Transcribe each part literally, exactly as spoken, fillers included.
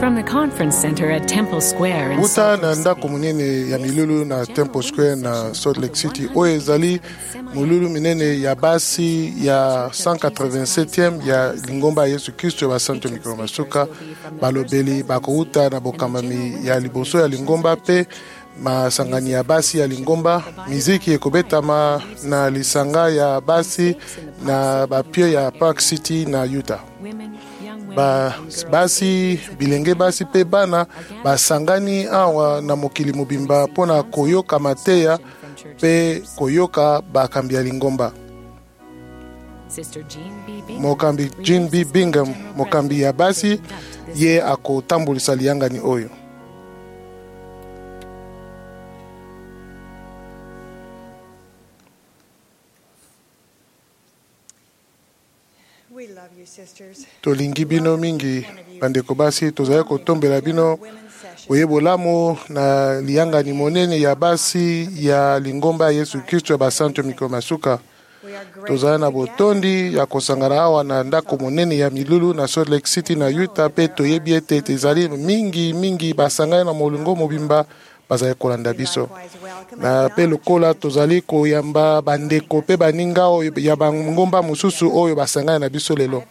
From the conference center at Temple Square in Uta Salt na Lake ndako City, munene ya milulu na Temple Square na Salt Lake City oyo ezali mululu minene ya basi ya cent quatre-vingt-septième ya lingomba Yesu Kristo ya Santo Mikolo Masuka balobeli bakouta na bokamami ya liboso ya lingomba pe masangani ya basi ya lingomba miziki ekobetama na lisanga ya basi na bapio ya Park City na Utah. Ba basi bilenge basi pe bana basangani awa na mokili mobimba pona koyoka mateya pe koyoka bakambi ya lingomba. Mokambi Jean B. Bingham mokambi ya basi ye akotambulisa liyangani oyo. Tolingi bino mingi bandeko basi tozali kotombela bino oyebolamu na liyangani monene ya basi ya lingomba Yesu Kristo ya basanto Mikolo Masuka. Tozali na botondi ya kosangana awa na ndako monene ya milulu na Salt Lake City na Utah pe toyebi ete ezali mingi mingi basangani na molingo mobimba bazali kolanda biso. Na pe lokola tozali koyamba bandeko pe baninga oyo ya bangomba mosusu oyo basangani na biso lelo.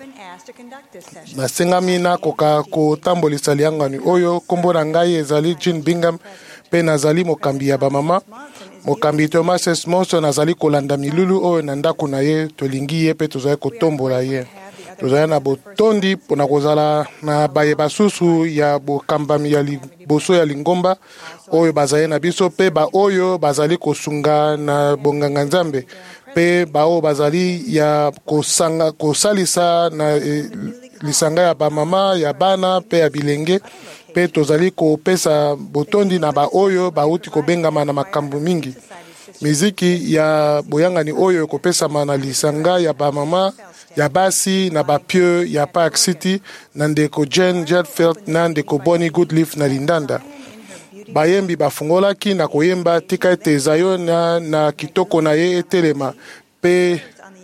Nasengami na koka kotambolisa liyangani oyo kombo na ngai ezali Jean Bingham pe nazali mokambi ya bamama. Mokambi Thomas S. Monson nazali kolanda milulu oyo na ndako na ye tolingi ye pe tozali kotombola ye. Tozali na botondi pona kozala na baye basusu ya bokambami ya liboso ya lingomba oyo bazali na biso pe ba oyo bazali kosunga na bonganga nzambe pe ba oyo bazali ya kosanga kosalisa na e, lisanga ya bamama ya bana pe ya bilenge pe tozali kopesa botondi na ba oyo bauti kobengama na makambo mingi. Miziki ya boyangani oyo kopesa na lisanga ya bamama ya basi na bapio ya Park City na ndeko Jen Jetfield na ndeko Bonnie Goodleaf na lindanda. Bayembi bafungolaki na koyemba tika ete zayo na, na kitoko na ye etelema pe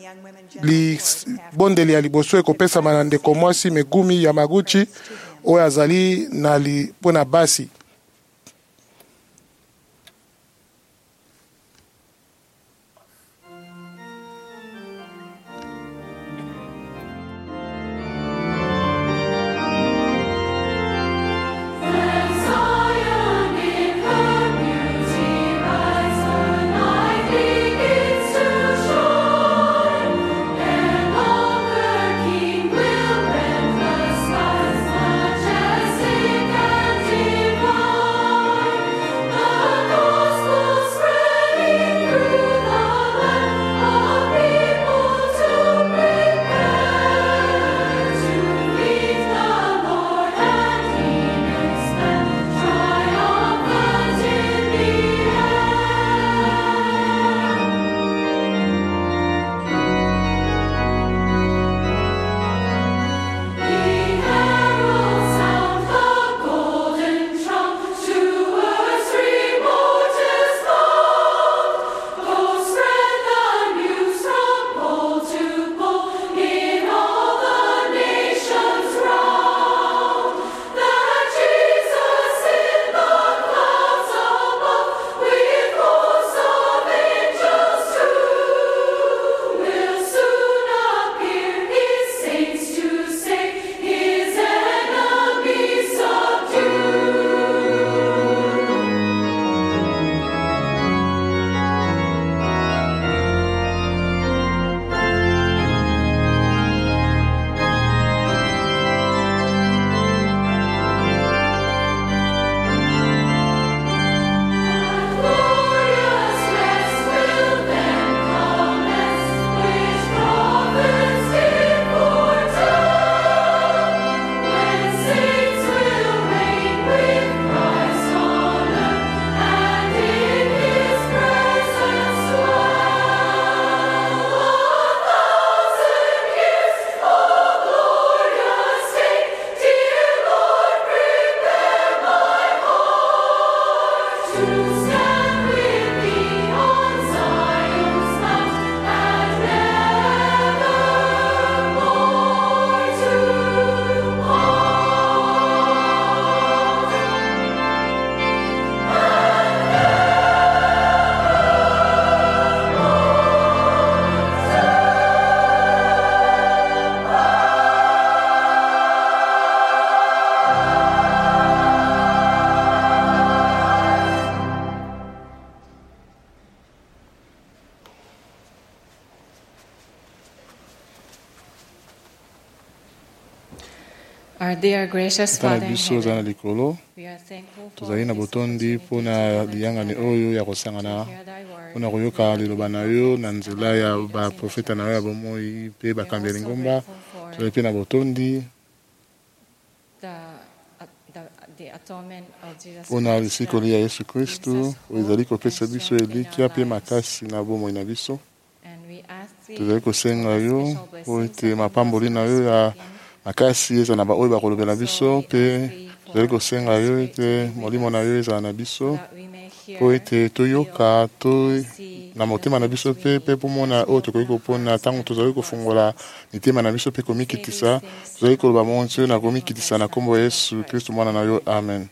li bondeli ya liboso ekopesa na ndeko mwasi Megumi Yamaguchi oyo azali na li pona basi. Divine. Our dear gracious Tana Father in biso za na heaven, likolo we are thankful for tozali na this botondi opportunity mpona to liyangani oyo ya kosangana hear thy word. mpona koyoka liloba na yo na nzela ya baprofeta na yo ya bomoi mpe bakambi ya lingomba. Tozali mpe na botondi The, uh, the, the atonement of Jesus mpona Christ lisikoli ya Yesu that Kristu gives us oyo ezali hope kopesa and biso strength in elikya our mpe lives. makasi na bomoi na biso. And we ask thee Tozali kosenga for yo special po blessings ete upon mapamboli those na who yo are ya speaking. makasi eza na baoyo bakolobela biso Also, mpe we ask thee tozali for kosenga thy yo Spirit to ete be with molimo na us, yo ezala na so biso that we may hear, po ete toyoka to feel, see na motema na the biso things we mpe mpe need pomona as we oyo open tokoki our kopona hearts ntango and tozali ourselves. kofungola mitema na biso mpe komikitisa. Tozali koloba monti na komikitisa na kombo ya Yesu Kristu mwana na yo, amen.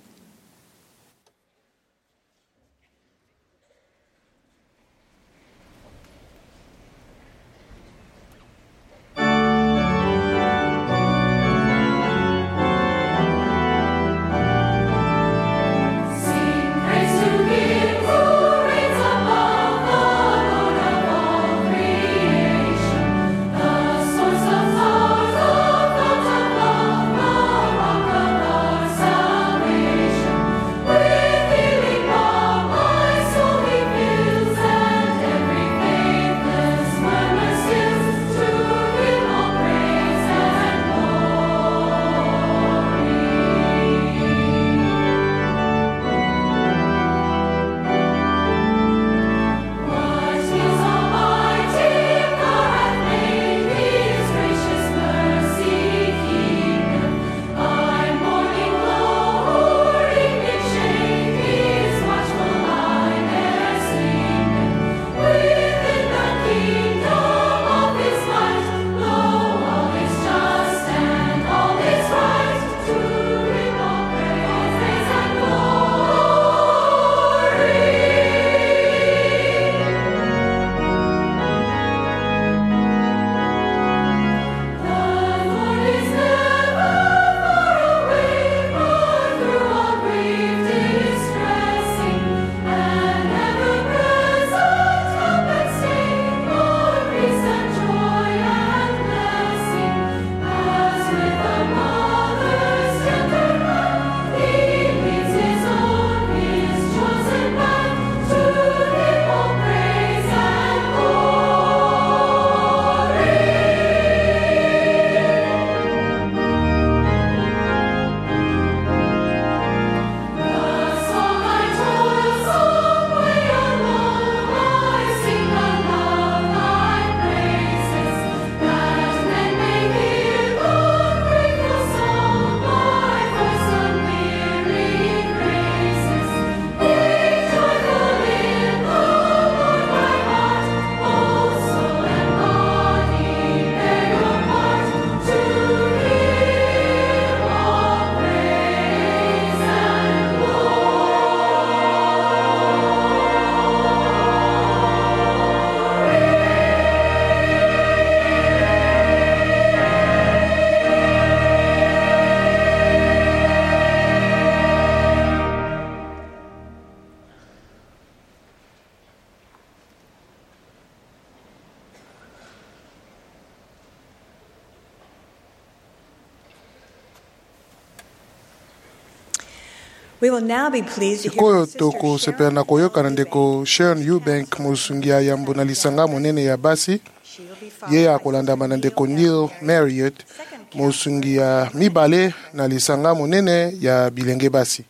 We will now be pleased to hear sikoyo from Sister tokosepela na Sharon koyoka na ndeko Eubank. Sharon Eubank mosungi ya yambo na lisanga monene ya basi She will be followed ye by akolandama na Sister ndeko Neil Neil Marriott, Marriott second mosungi ya mibale na lisanga monene ya bilenge basi.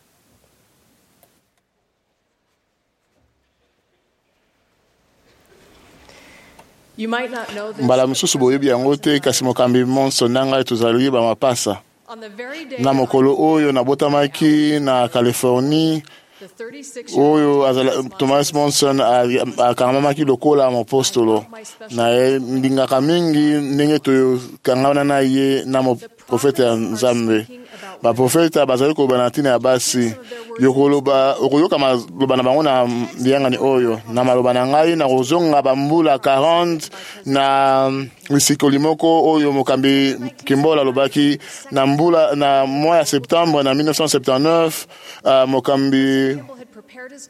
You might not know this, mbala but mosusu boyebi yango te kasi mokambi monso na ngai tozali koyeba mapasa on the very day na mokolo oyo nabotamaki na Californie the thirty-six-year-old oyo azala Thomas Monson akangamamaki lokola mapostolo na ye ndingaka mingi ndenge toyokangana na ye na moprofete ya Nzambe. Baprofeta bazali koloba na ntina ya basi yokoloba okoyoka maloba na bango na liyangani oyo na maloba na ngai na kozonga bambula quarante na lisikoli moko oyo mokambi Kimbola alobaki na mbula na mois ya septembre na mille neuf cent septante-neuf. uh, mokambi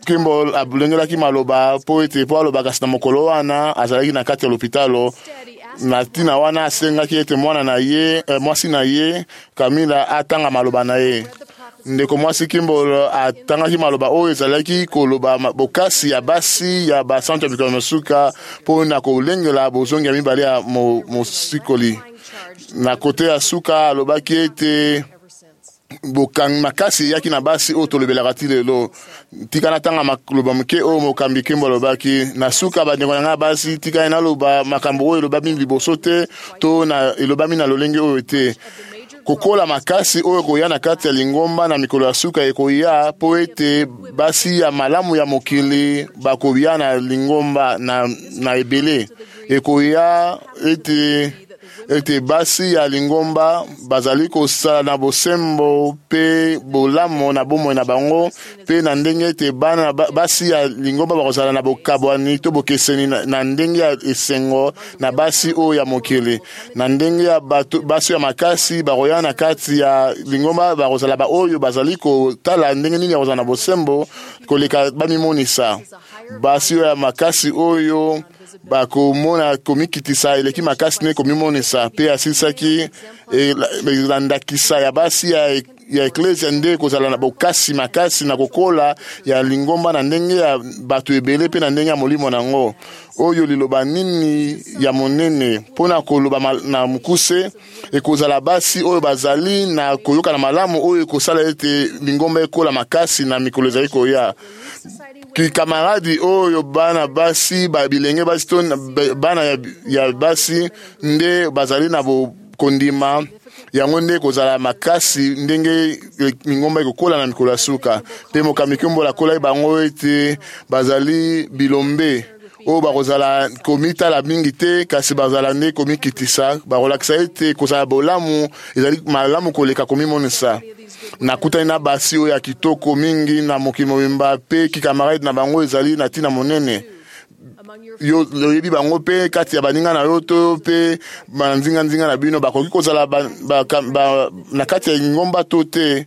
Kimball abulengelaki maloba po ete po alobaka na mokolo wana azalaki na kati ya lopitalo na tina wana asengaki ete mwana na ye eh, mwasi na ye Kamila atanga maloba na ye ndeko mwasi Kimbolo atangaki maloba oyo ezalaki koloba bokasi ya basi ya basanto ya mikolo mosuka mpo na kolengela bozongi ya mibale ya mosikoli na kote ya suka alobaki ete bokang makasi yaki na basi oyo tolobelaka ti lelo tika natanga maloba moke oyo mokambi Kimbolo alobaki na suka bandeko na ngai basi tika naloba makambo oyo elobami liboso te to na elobami na lolenge oyo te kokola makasi oyo koya na kati ya lingomba na mikolo ya suka ekoya po ete basi ya malamu ya mokili bakoya na lingomba na, na ebele ekoya ete ete basi ya lingomba bazali kosala na bosembo pe bolamo na bomoi na bango pe na ndenge ete bana basi ya lingomba bakozala na bokabwani to bokeseni na, na ndenge ya esengo na basi oyo ya mokili na ndenge ya bato, basi ya makasi bakoya na kati ya lingomba bakozala ba oyo bazali kotala ndenge nini bakozala na bosembo koleka bamimonisa basi oyo ya makasi oyo bakomona komikitisa eleki makasi ne komimonisa pe asilisaki elandakisa ya basi ya ya eklesia nde kozala na bokasi makasi na kokola ya lingomba na ndenge ya bato ebele pe na ndenge ya molimo nango oyo liloba nini ya monene mpona koloba na mukuse ekozala basi oyo bazali na koyoka na malamu oyo ekosala ete lingomba ekola makasi na mikolo ezali koya ki kamaradi oyo bana basi babilenge basi to bana ya, ya basi nde bazali na bokondima yango nde kozala makasi ndenge lingomba ekokola na mikolo ya suka pe mokambi Kimbolo akolaki bango ete bazali bilombe oyo bakozala komitala mingi te kasi bazala nde komikitisa bakolakisa ete kozala bolamu ezali malamu koleka komimonisa nakutani na basi oyo ya kitoko mingi na mokili mobimba pe kikamarade na bango ezali na ntina monene yo loyebi bango pe kati ya baninga na yo to pe banzinga-nzinga na bino bakoki kozala ba, ba, ba, na kati ya ngomba to te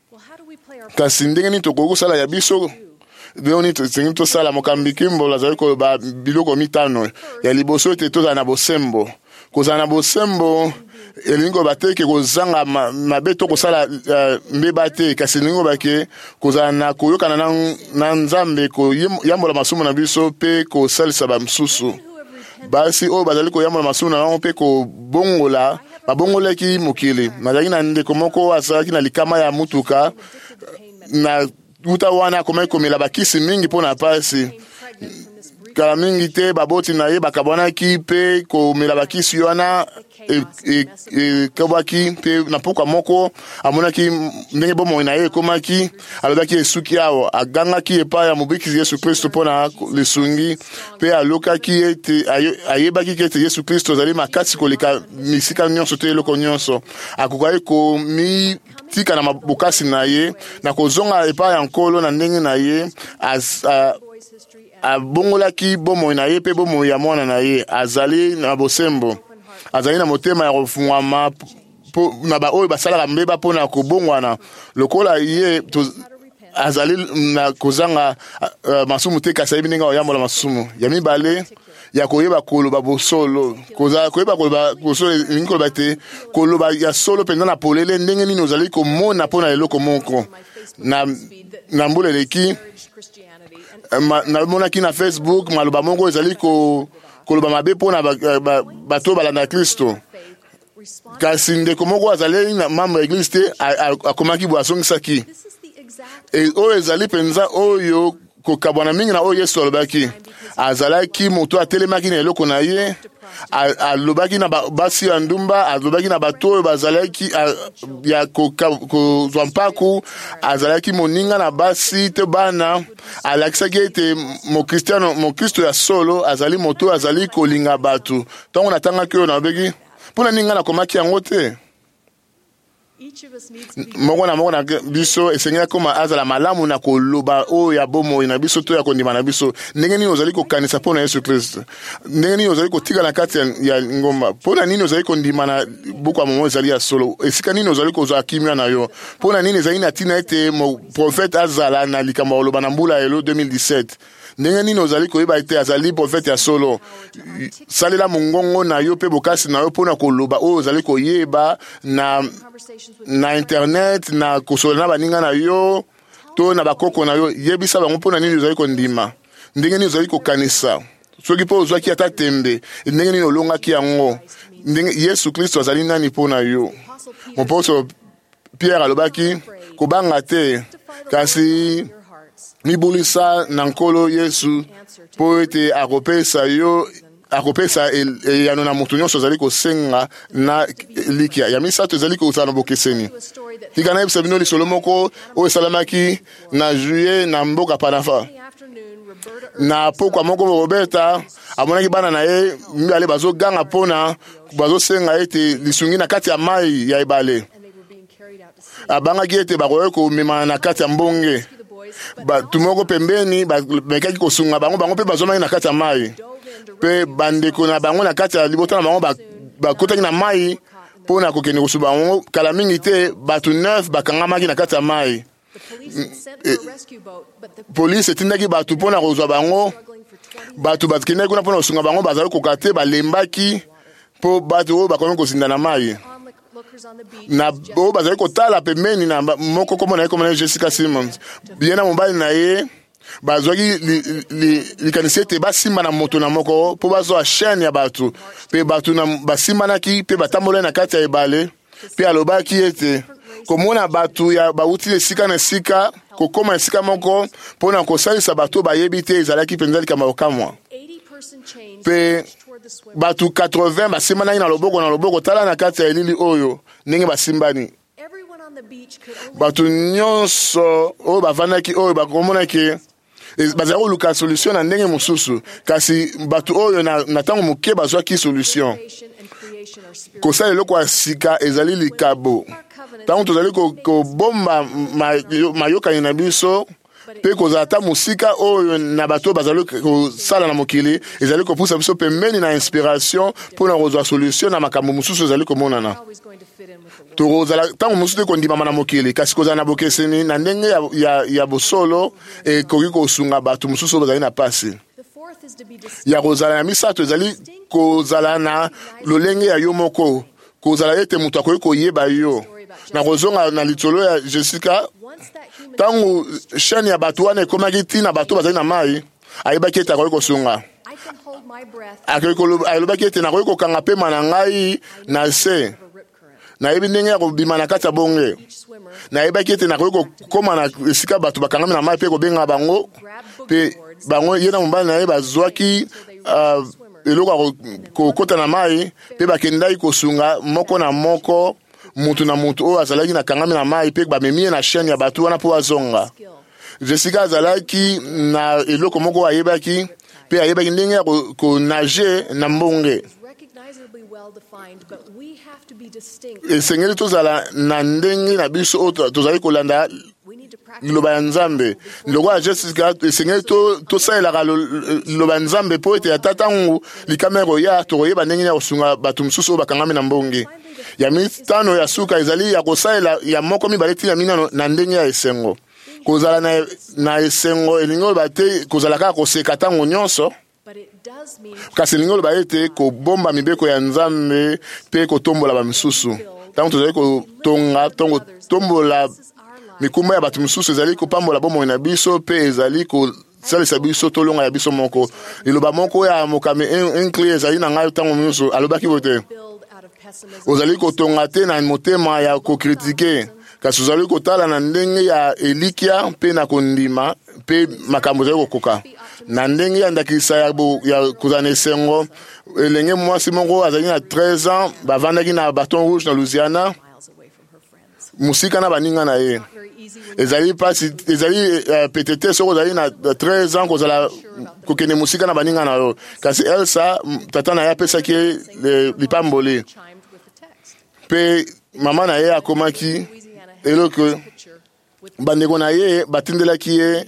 kasi ndenge nini tokoki kosala ya biso leo nini tosengi tosala mokambi Kimbolo azali koloba biloko mitano ya liboso ete tozala na bosembo kozala na bosembo elingi koloba te ke kozanga mabe to kosala uh, mbeba te kasi elingi koloba ke kozala na koyokana na, na Nzambe koyambola masumu na biso pe kosalisa bamosusu basi oyo bazali koyambola masumu na bango pe kobongola babongolaki mokili nazalaki na ndeko moko azalaki na likama ya mutuka na uta wana akomaki komela bakisi mingi mpo na pasi kala mingi te baboti na ye bakabwanaki pe komela bakisi wana ekabwaki pe na pokwa moko amonaki ndenge bomoi na ye ekomaki alobaki esuki awo agangaki epai ya mobikisi Yesu Kristo mpo na lisungi pe alokaki ete ayebaki ke ete Yesu Kristo azali makasi koleka misika nyonso te eloko nyonso akokaki komi tika na bokasi na ye na kozonga epai ya nkolo na ndenge na ye abongolaki bomoi na ye pe bomoi ya mwana na ye azali na bosembo azali na motema ya kofungwama na baoyo basalaka mbeba mpo na kobongwana lokola ye azali na kozanga uh, masumu te kasi ayebi ndenge oyambola masumu ya mibale ya koyeba koloba bosolo koyeba koloba bosolo elingi koloba te koloba ya solo mpenza na polele ndenge nini ozali komona mpo na eloko moko na, na mbula eleki namonaki na Facebook maloba moko ezali ko koloba mabe mpo na bato balanda Kristo kasi ndeko moko azali na membre ya eglise te akomaki bo asongisaki oyo ezali mpenza oyo kokabwana mingi na oyo Yesu alobaki azalaki moto atelemaki na eloko na ye alobaki na basi ya ndumba alobaki na bato oyo bazalaki ya kozwa mpaku azalaki moninga na basi te bana alakisaki ete mokristiano mokristo ya solo azali moto azali kolinga bato ntango natangaki oyo nabeki mpona ninga nakomaki yango te moko na moko na biso esengeli koma azala malamu na koloba oyo ya bomoi na biso to ya kondima na biso ndenge nini ozali kokanisa mpo na Yesu Kristo ndenge nini ozali kotika na kati ya ngomba mpo na nini ozali kondima na buku ya momo ezali ya solo esika nini ozali kozwa kimia na yo mpo na nini ezali na ntina ete profete azala na likambo ya koloba na mbula elo deux mille dix-sept ndenge nini ozali koyeba ete azali prophète ya solo. Salela mongongo na yo pe bokasi na yo pona koloba oyo ozali koyeba na na internet na kosola na baninga na yo to na bakoko na yo yebisa bango pona nini ozali kondima ndenge nini ozali kokanisa soki po ozwaki ata tembe ndenge nini olongaki yango ndenge Yesu Kristo azali nani pona yo. Mopostolo Pierre alobaki kobanga te kasi mibulisa na nkolo Yesu po ete akopesa yo akopesa eyano na moto nyonso azali kosenga na likia ya misato ezali kozala na bokeseni. Tika na yebisa bino lisolo moko oyo esalamaki na juillet na mboka Panafa. Na pokwa moko Roberta amonaki bana na ye mibale bazoganga mpona bazosenga ete lisungi na kati ya mai ya ebale. Abangaki ete bakoki komema na kati ya mbonge. Batu moko pembeni bamekaki kosunga bango bango mpe bazomaki na kati ya mai. Pe bandeko na bango na kati ya libota na bango bakotaki na mai mpona kokende kosuba bango kala mingi te batu neuf bakangamaki na kati ya mai. Polisi etindaki batu mpona kozwa bango batu bakendaki kuna mpona kosunga bango bazali koka te balembaki mpo batu oyo bakomi kozinda na mai. Na oyo bazali kotala pembeni na moko kombo na ye kombo na ye Jessica Simmons ye na mobali na ye bazwaki likanisi ete basimba na moto na moko mpo bazwa chaîne ya batu mpe batu basimbanaki mpe batambola na kati ya ebale mpe alobaki ete komona batu ya bauti esika na esika kokoma esika moko mpona kosalisa batu bayebi te ezalaki mpenza likambo okamwa mpe batu quatre-vingts basimbanaki na loboko na loboko tala na kati ya elili oyo ndenge basimbani. Batu nyonso oyo bavandaki oyo bakomonaki bazali koluka solution na ndenge mosusu kasi batu oyo na ntango moke bazwaki solution. Kosala eloko ya sika ezali likabo ntango tozali kobomba mayokani na biso mpe kozala ata mosika oyo na bato bazali kosala na mokili ezali kopusa biso pembeni na inspiration mpona kozwa solution na makambo mosusu ezali komonana. Tokozala ntango mosusu te kondimama na mokili kasi kozala na bokeseni na ndenge ya, ya, ya bosolo ekoki kosunga bato mosusu oyo bazali na pasi. Ya kozala na misato ezali kozala na lolenge ya yo moko kozala ete moto akoki koyeba yo na kozonga na litolo ya Jessica. Tangu chaîne ya batu wana ekomaki ntina bato bazali na mai ayebaki ete akoki kosunga alobaki ete nakoki kokanga pema na ngai na se nayebi ndenge ya kobima na kati ya bonge nayebaki ete nakoki kokoma na esika bato bakangami na mai mpe kobenga bango mpe bango ye na mobali na ye bazwaki uh, eloko ya kokota na mai mpe bakendaki kosunga moko na moko mutu na mutu oyo azalaki na kangami na mai mpe bamemie na chaîne ya batu wana mpo azonga. Jessica azalaki na eloko moko ayebaki mpe ayebaki ndenge ya konage na mbonge. Esengeli tozala na ndenge na biso oyo tozali kolanda liloba ya Nzambe. Loko ya Jessica esengeli tosalelaka liloba ya Nzambe mpo ete ata ntango likamero ya tokoyeba ndenge ya kosunga bato mosusu oyo bakangami na mbonge. Ya mitano ya suka ezali ya kosalela ya moko mibale tina minano na ndenge ya esengo. Kozala na, na esengo elingi oloba te kozala kaka koseka ntango nyonso kasi elingi oloba ete kobomba mibeko ya Nzambe mpe kotombola bamisusu. Ntango tozali kotonga tongo tombola mikumba ya bato misusu ezali kopambola bomoi na biso mpe ezali kosalisa biso tolonga ya biso moko. Liloba moko ya mokame enkli ezali na ngai ntango nyonso alobaki bote ozali kotonga te na motema ya kokritike kasi ozali kotala na ndenge ya elikia mpe na kondima mpe makambo ezali kokoka na ndenge ya ndakisa ya, ya kozala na esengo. Elenge mwasi moko azali na treize ans bavandaki na Baton Rouge na Louisiana musika na baninga na ye ezali pasi ezali uh, petete soko ezali na treize ans kozala kokende musika na baninga na yo kasi Elsa tata na ye apesaki lipamboli mpe mama na ye akomaki eloko bandeko na ye batindelaki ye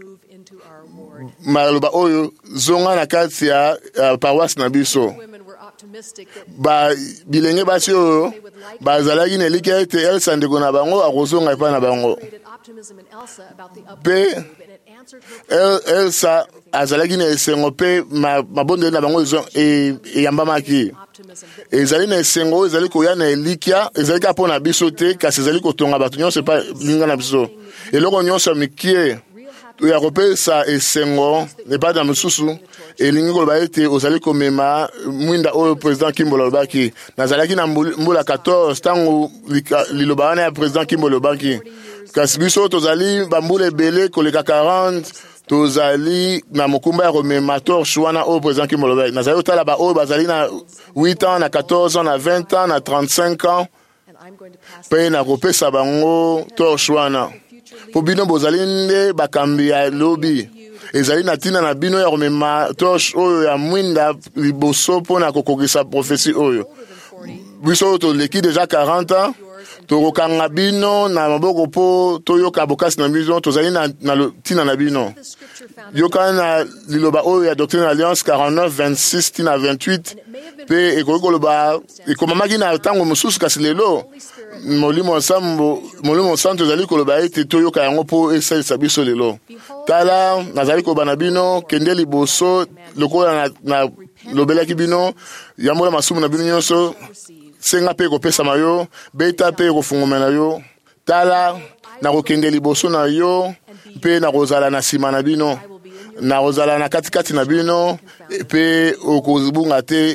maloba oyo zonga na kati ya uh, paroisse na biso. Ba bilenge basi oyo bazalaki na elika ete Elsa ndeko na bango akozonga epa na bango mpe El- elsa azalaki na esengo mpe ma- mabondeli na bango ezo- e- eyambamaki ezali na esengo oyo ezali koya na elikya ezali kaka mpo na biso te kasi ezali kotonga bato nyonso epa linga na biso eloko nyonso ya mikie ya kopesa esengo epai na mosusu elingi koloba ete ozali komema mwinda oyo président Kimbo alobaki nazalaki na mbula mbula quatorze ntango lika- liloba wana ya président Kimbo alobaki kasi biso tozali bambula ebele koleka quarante tozali na mokumba ya komema torche wana oyo président Kimbo alobaki nazali kotala baoyo bazali na huit ans na quatorze ans na vingt ans na trente-cinq ans mpe na kopesa bango torche wana mpo bino bozali nde bakambi ya lobi ezali na ntina na bino ya komema torche oyo ya mwinda liboso mpo na kokokisa profesi oyo biso oyo toleki deja quarante ans tokokanga bino na maboko mpo toyoka bokasi na bino tozali na, na ntina na bino yoka na liloba oyo ya doctrine alliance quarante-neuf vingt-six tina vingt-huit mpe ekoki koloba ekomamaki na ntango mosusu kasi lelo molimo nsambo molimo santo ezali koloba ete toyoka yango mpo esalisa biso lelo tala nazali koloba na bino kende liboso lokola na, na lobelaki bino yambola masumu na bino nyonso senga mpe ekopesama yo beta mpe ekofungomela yo tala nakokende liboso na yo mpe nakozala na nsima na bino nakozala na katikati na bino mpe okozibunga te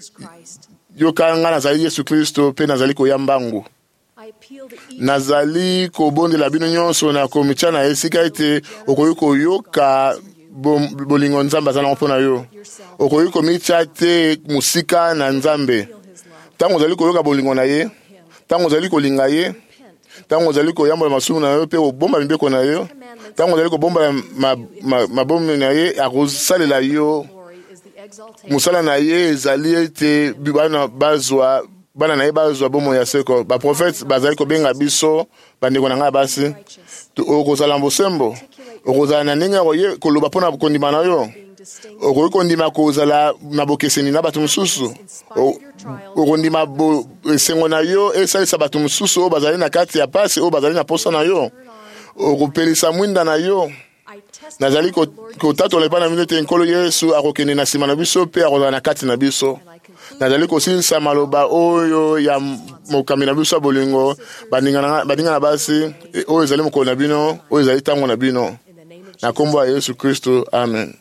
yoka nga nazali yesu kristo mpe nazali koyamba mbangu nazali kobondela bino nyonso na komitya na esika ete okoki koyoka bolingo nzambe aza nango mpo na yo okoki komitya te mosika na nzambe ntango ozali koyoka bolingo na ye ntango ozali kolinga ye ntango ozali koyambola masumu na yo mpe kobomba mibeko na yo ntango ozali kobomba mabombi na ye akosalela yo mosala na ye ezali ete bana bazwa bana na ye bazwa bomoi ya seko baprofete bazali kobenga biso bandeko na ngai basi okozala bosembo okozala na ndenge ya koloba mpo na kondima na yo okoki kondima kozala na bokeseni na bato mosusu okondima esengo na yo esalisa bato mosusu oyo bazali na kati ya pasi oyo bazali na posa na yo okopelisa mwinda na yo nazali kotatola epai na bino ete nkolo yesu akokende na nsima na biso mpe akozala na kati na biso nazali kosilisa maloba oyo ya mokambi na biso ya bolingo badinga na basi oyo ezali mokolo na bino oyo ezali ntango na bino na kombo ya yesu kristo amen.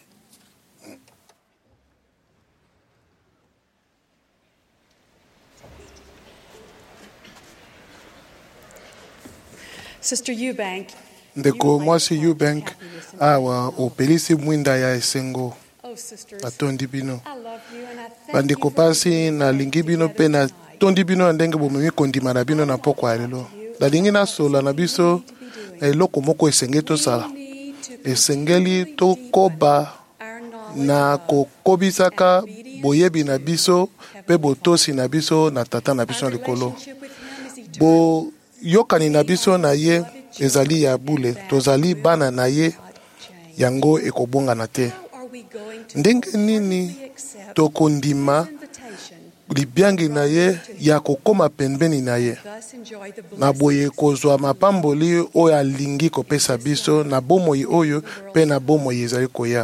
Sister Eubank, ndeko mwasi Eubank awa opelisi mwinda ya esengo oh sisters, atondi bino I love you and I thank bandeko you for pasi na lingi bino pe na tondi bino na ndenge bomemi kondima na bino na pokwa lelo nalingi nasola na biso na eloko moko esengeli tosala esengeli tokoba na kokobisaka boyebi na biso pe botosi na biso na tata na biso na likolo bo yokani na biso na ye ezali ya bule tozali bana na ye yango ekobongana te ndenge nini tokondima libyangi na ye ya kokoma pembeni na ye na boye kozwa mapamboli oyo alingi kopesa biso na bomoi oyo mpe na bomoi ezali koya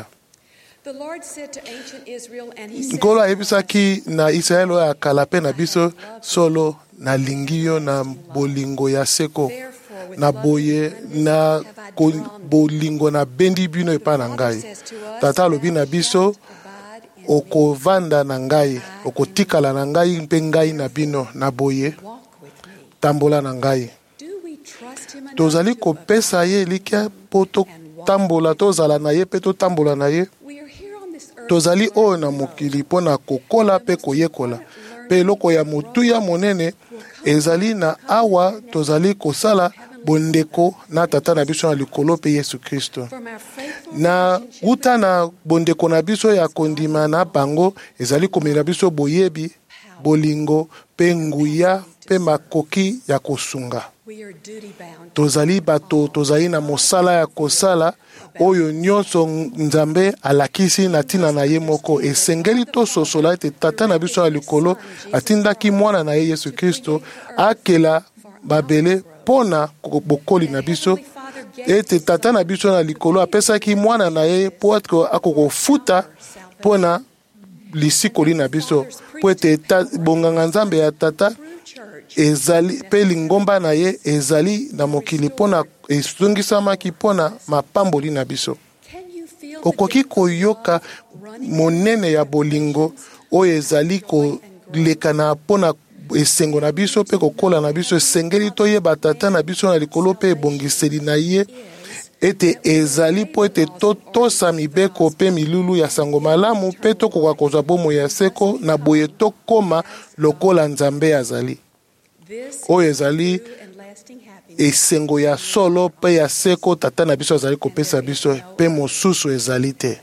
nkolo ayebisaki na israele oyo akala mpe na biso solo nalingi yo na bolingo ya seko na boye na bolingo na bendi bino epai na ngai tata alobi na biso okovanda na ngai okotikala na ngai mpe ngai na bino na boye tambola na ngai tozali kopesa ye elikya mpo totambola tozala na ye mpe totambola na ye tozali oyo na mokili mpo na kokola mpe koyekola mpe eloko ya motuya monene ezali na awa tozali kosala bondeko na tata na biso na likolo mpe yesu kristo na uta na bondeko na biso ya kondima na bango ezali komela biso boyebi bolingo mpe nguya mpe makoki ya kosunga tozali bato tozali na mosala ya kosala oyo nyonso nzambe alakisi na ntina na ye moko esengeli tososola ete tata na biso ya likolo atindaki mwana na ye yesu kristo akela babele mpo na bokoli na biso ete tata na biso na likolo apesaki mwana na ye po ete akokofuta mpona lisikoli na biso po ete bonganga nzambe ya tata ezali mpe lingomba na ye ezali na mokili mpona ezongisamaki mpona mapamboli na biso. Okoki koyoka monene ya bolingo oyo ezali kolekana mpona esengo na biso mpe kokola na biso. Esengeli toyeba tata na biso na likolo mpe ebongiseli na ye ete ezali po ete totosa mibeko mpe milulu ya sango malamu mpe tokoka kozwa bomoi ya seko na boye tokoma lokola nzambe azali. Oyo ezali esengo ya solo mpe ya seko tata na biso azali kopesa biso mpe mosusu ezali te.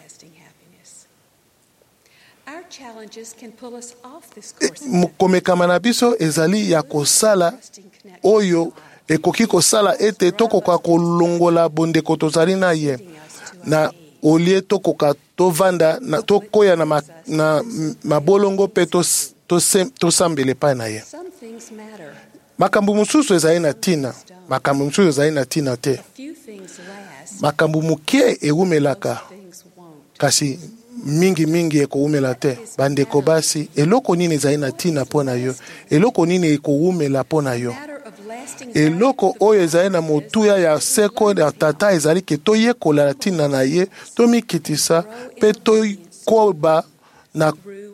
Komekama na biso ezali ya kosala oyo ekoki kosala ete tokoka kolongola bondeko tozali na ye na olie tokoka tovanda na tokoya na, ma, na mabolongo mpe tosambela epai na ye. Makambo mosusu ezali na tina, makambo mosusu ezali na tina te. Makambo mokie ewumelaka kasi mingi mingi ekowumela te. Bandeko basi eloko nini ezali na tina mpo na yo, eloko nini ekowumela mpo na yo. Eloko oyo ezali na motuya ya seko ya tata ezali ke toyekola na tina na ye, tomikitisa mpe tokoba na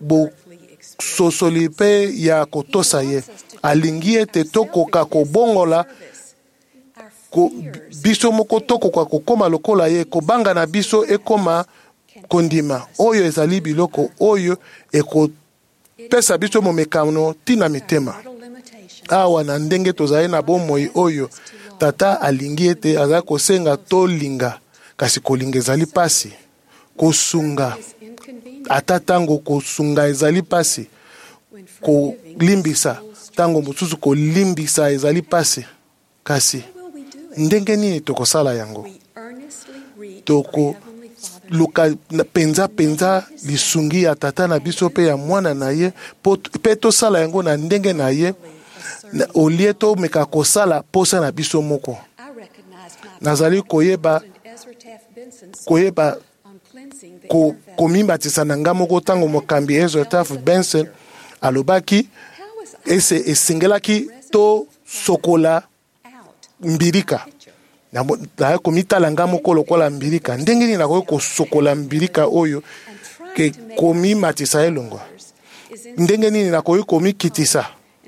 bososoli mpe ya kotosa ye. Alingi ete tokoka kobongola ko biso moko tokoka kokoma lokola ye, kobanga na biso ekoma kondima. Oyo ezali biloko oyo ekopesa biso momekano tina mitema. Awa na ndenge tozali na bomoi oyo tata alingi ete azali kosenga tolinga, kasi kolinga ezali pasi. Kosunga ata tango kosunga ezali pasi. Kolimbisa tango mosusu kolimbisa ezali pasi. Kasi ndenge nini tokosala yango? Toko luka penza penza lisungi ya tata na biso pe ya mwana na ye pe tosala yango na ndenge na ye olie to meka kosala posa na biso moko. Nazali koyeba koyeba ko komimbatisa na nga moko tango mokambi Ezra Taft Benson alobaki ese esingelaki to sokola mbirika. Na komitala nga moko lokola mbirika. Ndenge nini nakoki kosokola mbirika oyo ke komimatisa elongo. Ndenge nini nakoki komikitisa.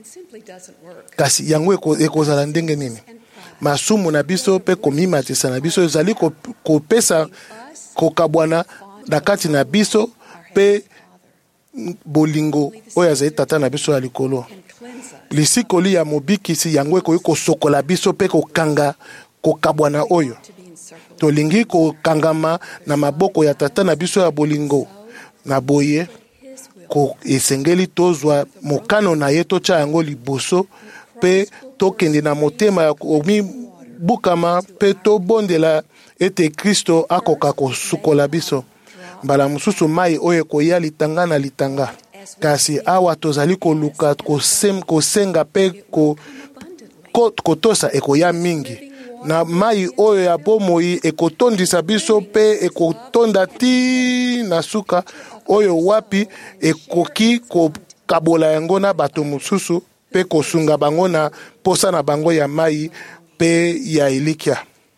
Kasi yango ekozala ndenge nini. Masumu na biso pe komimatisa na biso ezali kopesa kokabwana na kati na biso pe bolingo oyo azali tata na biso ya likolo. Lisikoli ya mobikisi yango ekoki kosokola biso pe kokanga kokabwana oyo. Tolingi kokangama na maboko ya tata na biso ya bolingo. Na boye ko esengeli tozwa mokano na ye tocha yango liboso pe tokende na motema ya komi bukama pe to bondela ete Kristo akoka kosukola biso. Mbala mususu mai oyo koya litanga na litanga. Kasi awa tozali koluka kosem kosenga pe ko kotosa ekoya mingi. Na mai oyo ya bomoi ekotondisa biso pe ekotonda ti na suka oyo wapi ekoki kokabola yango na bato mosusu pe kosunga bango na posa na bango ya mai pe ya elikia.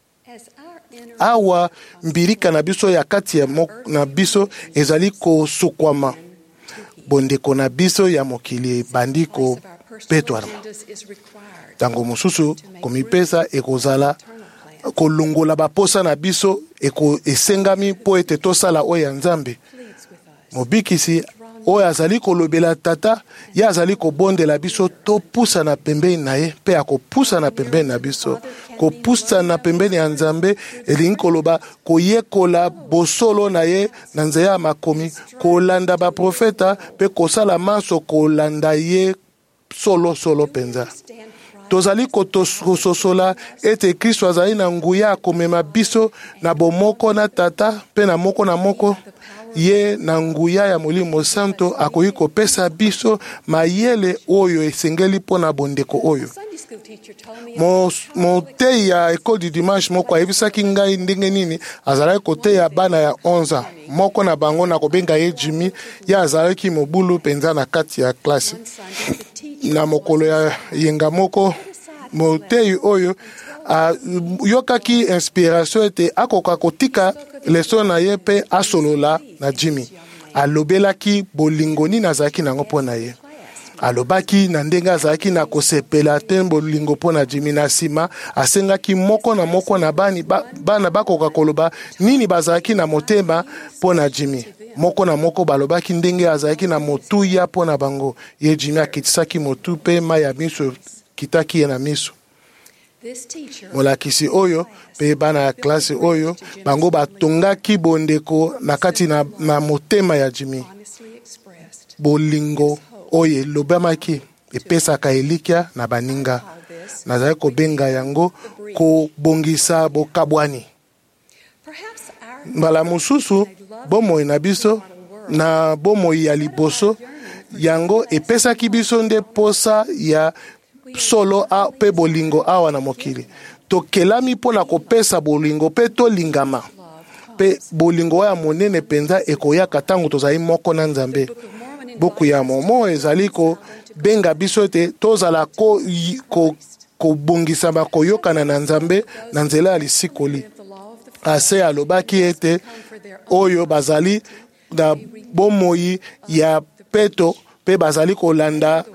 Awa mbirika na biso ya kati ya na biso ezali kosukwama. Bondeko na biso ya mokili bandiko petwara. Tango mosusu komipesa ekozala kolongola baposa na biso eko esengami po ete tosala oya nzambe. Mobikisi oyo azali kolobela tata ya azali kobondela biso topusa na pembeni na ye pe akopusa na pembeni na biso. Kopusa na pembeni ya nzambe elingi koloba koyekola bosolo na ye na nzela ya makomi, kolanda ba profeta pe kosala maso kolanda ye solo solo penza. Tozali kososola ete Kristo azali na nguya komema biso na bomoko na tata pe na moko na moko. Ye na nguya ya Molimo Santo akoki kopesa biso mayele oyo esengeli pona bondeko oyo. mo moteyi ya ekole du dimanche moko ayebisaki ngai ndenge nini azalaki koteya bana ya onze ans moko na bango na kobenga ye Jimmy ye azalaki mobulu mpenza na kati ya klase. Na mokolo ya yenga moko moteyi oyo ayokaki inspiration ete akoka kotika leson na ye mpe asolola na Jimmy. Alobelaki bolingo nini azalaki nango mpo na ye. Alobaki na ndenge azalaki na kosepela te bolingo mpo na Jimmy. Na nsima asengaki moko na moko na bani ba, bana bakoka koloba nini bazalaki na motema mpo na Jimmy. Moko na moko balobaki ndenge azalaki na motuya mpo na bango. Ye Jimmy akitisaki motu mpe mai ya miso kitaki ye na miso. Molakisi oyo pe bana ya klase oyo bango batongaki bondeko na kati na, na motema ya Jimmy. Bolingo oyo elobamaki epesaka elikya na baninga. Nazali kobenga yango kobongisa bokabwani. Mbala mosusu bomoi na biso na bomoi ya liboso yango epesaki biso nde posa ya solo a pe bolingo awa na mokili. Tokelami mpona kopesa bolingo pe tolingama. Pe bolingo ya monene penza ekoyaka tango tozali moko na Nzambe. Boku ya momo ezali ko benga biso te tozala ko ko kobongisa bakoyokana na Nzambe na nzela ya lisikoli. Ase alobaki ete oyo bazali na bomoi ya peto pe bazali kolanda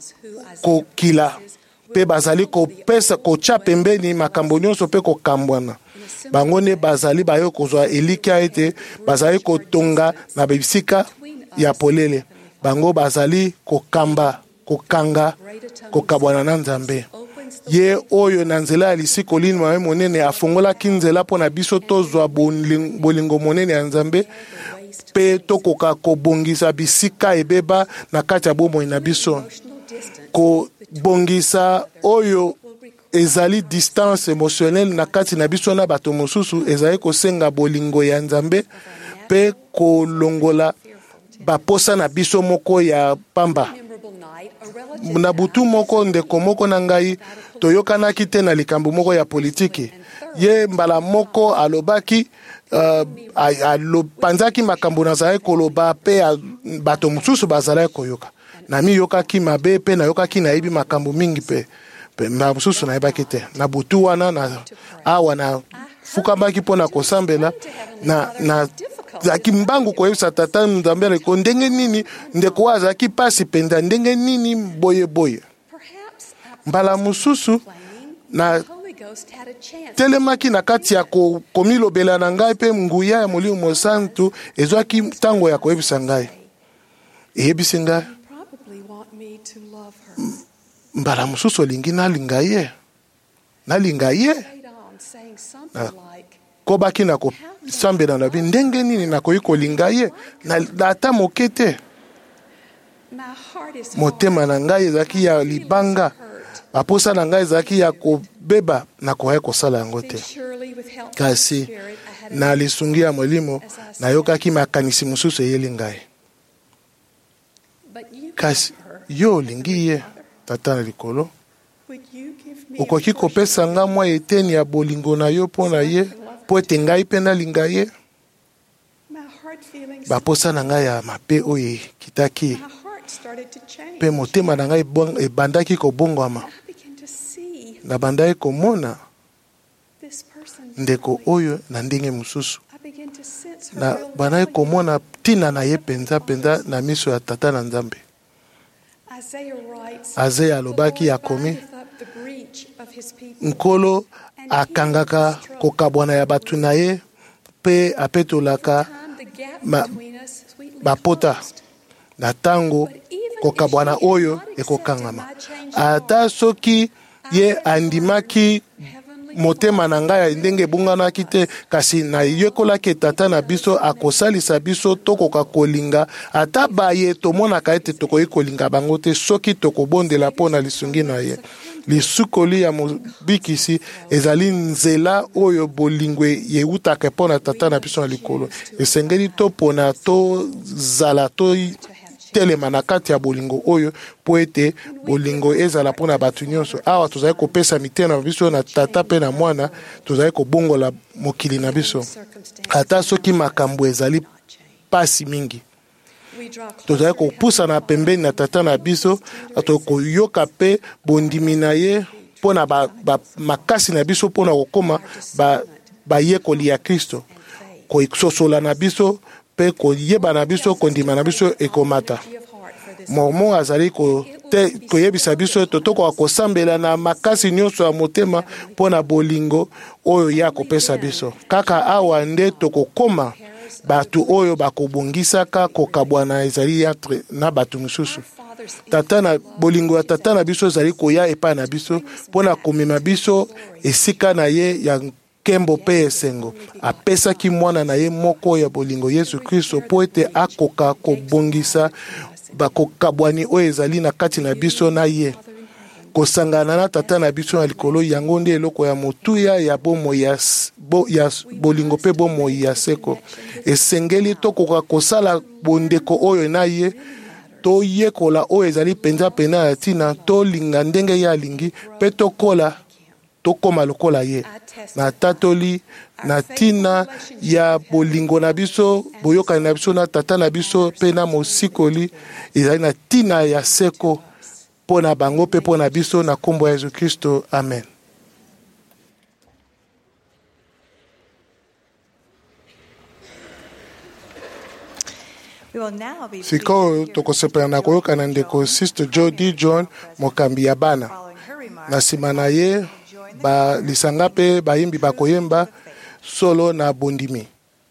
kokila pe bazali kopesa kocha pembeni makambo nyonso pe kokambwana. Bango ne bazali bayo kozwa elikya ete bazali kotonga na bisika ya polele. Bango bazali kokamba kokanga kokabwana na Nzambe. Ye oyo na nzela ya lisikoli mwa monene afungolaki nzela mpo na biso tozwa bolingo monene ya Nzambe pe tokoka kobongisa bisika ebeba na kati ya bomoi na biso. Kobongisa oyo ezali distance émotionnelle na kati na biso na bato mosusu ezali kosenga bolingo ya Nzambe pe kolongola baposa na biso moko ya pamba. Na butu moko ndeko moko na ngai toyokanaki te na likambo moko ya politiki. Ye mbala moko alobaki uh, alopanzaki makambo nazali koloba pe bato mosusu bazali koyoka. Na mi yokaki mabe pe na yokaki na ibi makambo mingi pe pe na mosusu na yebaki te. Na butu wana na awa na fukabaki pona kosambela na na zaki mbangu koyebisa tata Nzambe ko ndenge nini ndeko wazaki pasi penda ndenge nini boye boye. Mbala mosusu na telemaki na kati ya komilobela na ngai pe nguya ya Molimo Santu ezwaki tango ya koyebisa ngai. Eyebisi ngai mbala mosusu olingi nalinga ye nalinga ye kobaki na kosambela na bi ndenge nini nakoki kolinga ye na ata moke te. Motema na ngai ezalaki ya libanga baposa na ngai ezalaki ya kobeba na koya kosala yango te. Kasi na lisungi ya Molimo nayokaki makanisi mosusu eyeli ngai. Kasi yo olingi ye tata na likolo okoki kopesa nga mwa eteni ya bolingo na yo mpo na ye po ete ngai mpe nalinga ye. Baposa na ngai ya mabe oyo kitaki pe motema na ngai ebandaki kobongwama. Nabandaki komona ndeko oyo na ndenge mosusu. Na bandaki komona tina na ye penza penza na miso ya tata na Nzambe. Azaya alobaki akomi nkolo akangaka kokabwana ya batu na ye pe apetolaka ma, bapota na tango kokabwana oyo ekokangama. Ata soki ye andimaki motema na ngai ndenge bunganaki te kasi na yekolaki tata na biso akosalisa biso tokoka kolinga ata baye tomonaka ete tokoki kolinga bango te soki tokobondela mpo na lisungi na ye. Lisukoli ya mobikisi ezali nzela oyo bolingwe yeutaka mpo na tata na biso na likolo. Esengeli to pona to zala to kotelema na kati ya bolingo oyo po ete bolingo ezala mpona bato nyonso. Awa tozali kopesa mitema na biso na tata mpe na mwana, tozali kobongola mokili na biso ata soki makambo ezali pasi mingi. Tozali kopusana pembeni na tata na biso, tokoyoka mpe bondimi na ye mpona ba, ba, makasi na biso mpona kokoma bayekoli ba ya Kristo, kososola na biso mpe koyeba na biso, kondima na biso ekomata. Mormon azali koyebisa biso totokoka kosambela na makasi nyonso ya motema mpona bolingo oyo ya kopesa biso. Kaka awa nde tokokoma batu oyo bakobongisaka kokabwana ezali yatre na batu misusu. Tata na bolingo ya tata na biso ezali koya epa na biso mpona komema biso esika na ye ya kembo pe esengo. Apesaki mwana na ye moko ya bolingo Yesu Kristo po ete akoka kobongisa bakokabwani oyo ezali na kati na biso na ye. Kosangana na tata na biso na likolo yango nde eloko ya motuya ya bomo ya, bo, ya bolingo pe bomo ya seko. Esengeli tokoka kosala bondeko oyo na ye, to yekola oyo ezali penza pena ya tina, to linga ndenge ya lingi, pe tokola tokoma lokola ye. Na tatoli na tina ya bolingo na biso, boyoka na biso na tata na biso pe na mosikoli, ezali na tina ya seko pona bango pe pona biso na kombo ya Yesu Kristo. Amen. Sikoyo tokosepela na koyoka na ndeko Sister Jody John mokambi ya bana. Na nsima na ye balisanga mpe bayimbi bakoyemba solo na bondimi.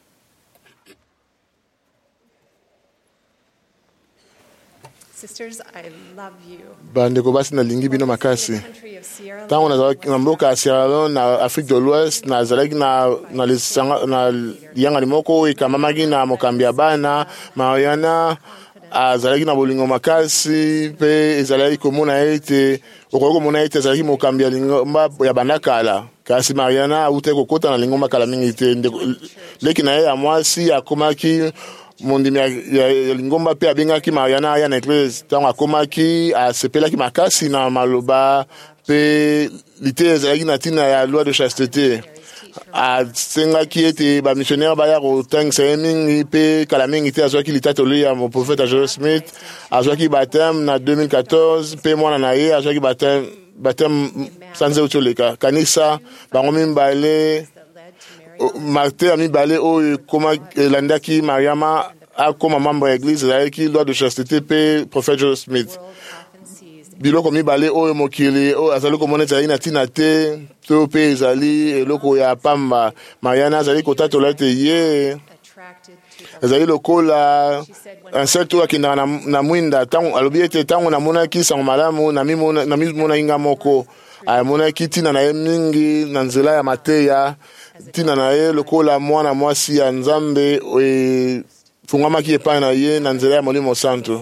Sisters, I love you. Bandeko basi nalingi bino makasi. Tango nazalaki na mboka ya Sierra Leone na Afrique de l'Ouest, nazalaki na na lisanga na yanga limoko ikamamaki na mokambi ya bana Mariana, azalaki na bolingo makasi pe ezalaki komona ete okoki komona ete azalaki mokambi ya lingomba ya bandakala. Kasi Mariana aute kokota na lingomba kala mingi te. Leki na ye ya mwasi akomaki mondimi ya, ya, ya lingomba pe abengaki Mariana ya na eglise. Tango akomaki asepelaki makasi na maloba pe lite ezalaki na tina ya loi de chasteté. Asengaki ete ba missionnaire baya kotangisa ye mingi pe kala mingi te azwaki litatoli ya mo prophète Joseph Smith. Azwaki baptême na deux mille quatorze pe mwana na ye azwaki baptême baptême sanze utoleka kanisa bango mimbale Martin ami balé o koma landaki Mariama a koma membre église ezalaki loi de chasteté pe prophète Joseph Smith. Biloko mi balé o mokili o azali komona ezali na tina te to pe ezali eloko ya pamba. Mariana azali kotatola te ye ezali lokola anseto akina na, na mwinda tango alobi ete tango namonaki sango malamu na mimona na mimona inga moko amonaki tina na ye mingi na nzela ya mateya tina na ye lokola mwana mwasi ya Nzambe e fungamaki epai na ye na nzela ya Molimo Santo.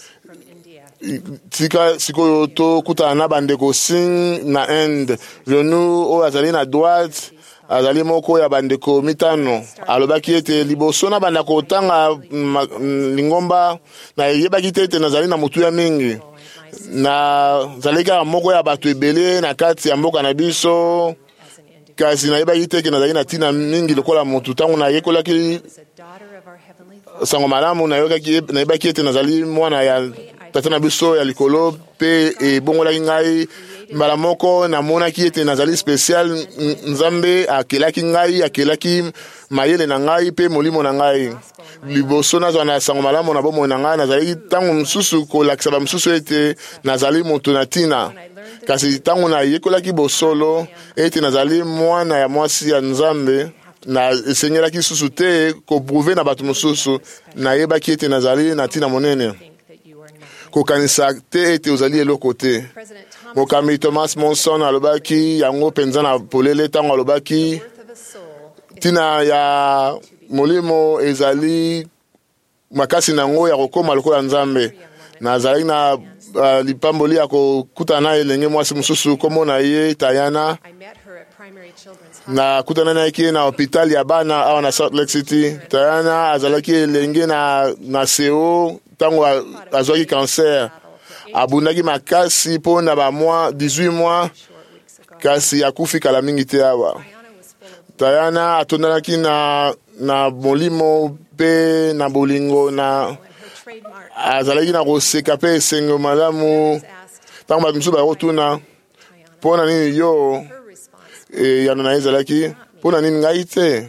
Tika sikoyo to kutana na bandeko sing na end venu o azali na droite azali moko ya bandeko mitano alobaki ete liboso na bandako tanga lingomba na yebaki ete nazali na mutu ya mingi na zalika moko ya bato ebele na kati ya mboka na biso kasi na yebaki ete nazali na tina mingi lokola mutu tango na yekolaki sango malamu na yebaki ete nazali mwana ya tata na biso ya likolo pe e bongolaki ngai mbala moko namonaki ete nazali spécial Nzambe akelaki ngai akelaki mayele na ngai pe molimo na ngai liboso nazwa na sango malamu na bomoi na ngai nazali tango mosusu kolakisa ba mosusu ete nazali moto na tina kasi tango na yekolaki bosolo ete nazali mwana ya mwasi ya Nzambe na esengelaki susu te koprouve na bato mosusu na yebaki ete nazali na tina monene kokanisa te ete ozali eloko te. Mokambi Thomas Monson alobaki yango penza na polele tango alobaki tina ya molimo ezali makasi nango ya kokoma lokola Nzambe nazali na uh, lipamboli ya kokutana elenge mwasi mosusu komona ye Tayana na kutana na ye na hôpital ya bana awa na Salt Lake City. Tayana azalaki elenge na na C O tango azwaki cancer, abundaki makasi mpo na bamwa dix-huit mois, kasi akufi kala mingi te awa. Tayana atondanaki na na molimo pe na bolingo, na azalaki na koseka pe esengo malamu. Tango bato mosusu bakotuna mpo na nini yo e yano na ye ezalaki mpo na nini ngai te.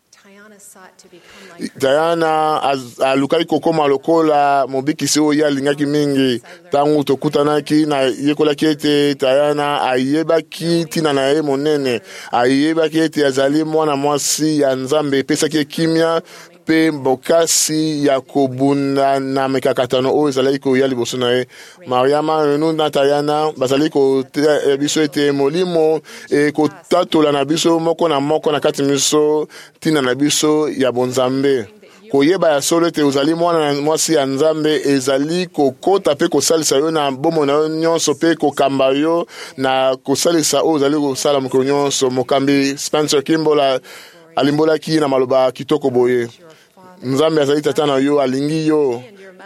Tayana alukaki kokoma lokola mobikisi oyo alingaki mingi. Tango tokutanaki na yekolaki ete Tayana ayebaki ntina na ye monene, ayebaki ete azali mwana mwasi ya Nzambe, epesaki kimia pe bokasi ya kobunda na mikakatano oyo ezalaki koya liboso na ye. Mariama enu na Tayana bazali koteya biso ete molimo ekotatola na biso moko na moko na kati miso ntina na biso ya bonzambe. Koyeba ya solo ete ozali mwana na mwasi ya Nzambe ezali kokota pe kosalisa yo na bomo na yo nyonso pe kokamba yo na kosalisa oyo ozali kosala mokolo nyonso. Mokambi Spencer Kimball alimbolaki na maloba kitoko boye: Nzambe azali tata na yo, alingi yo.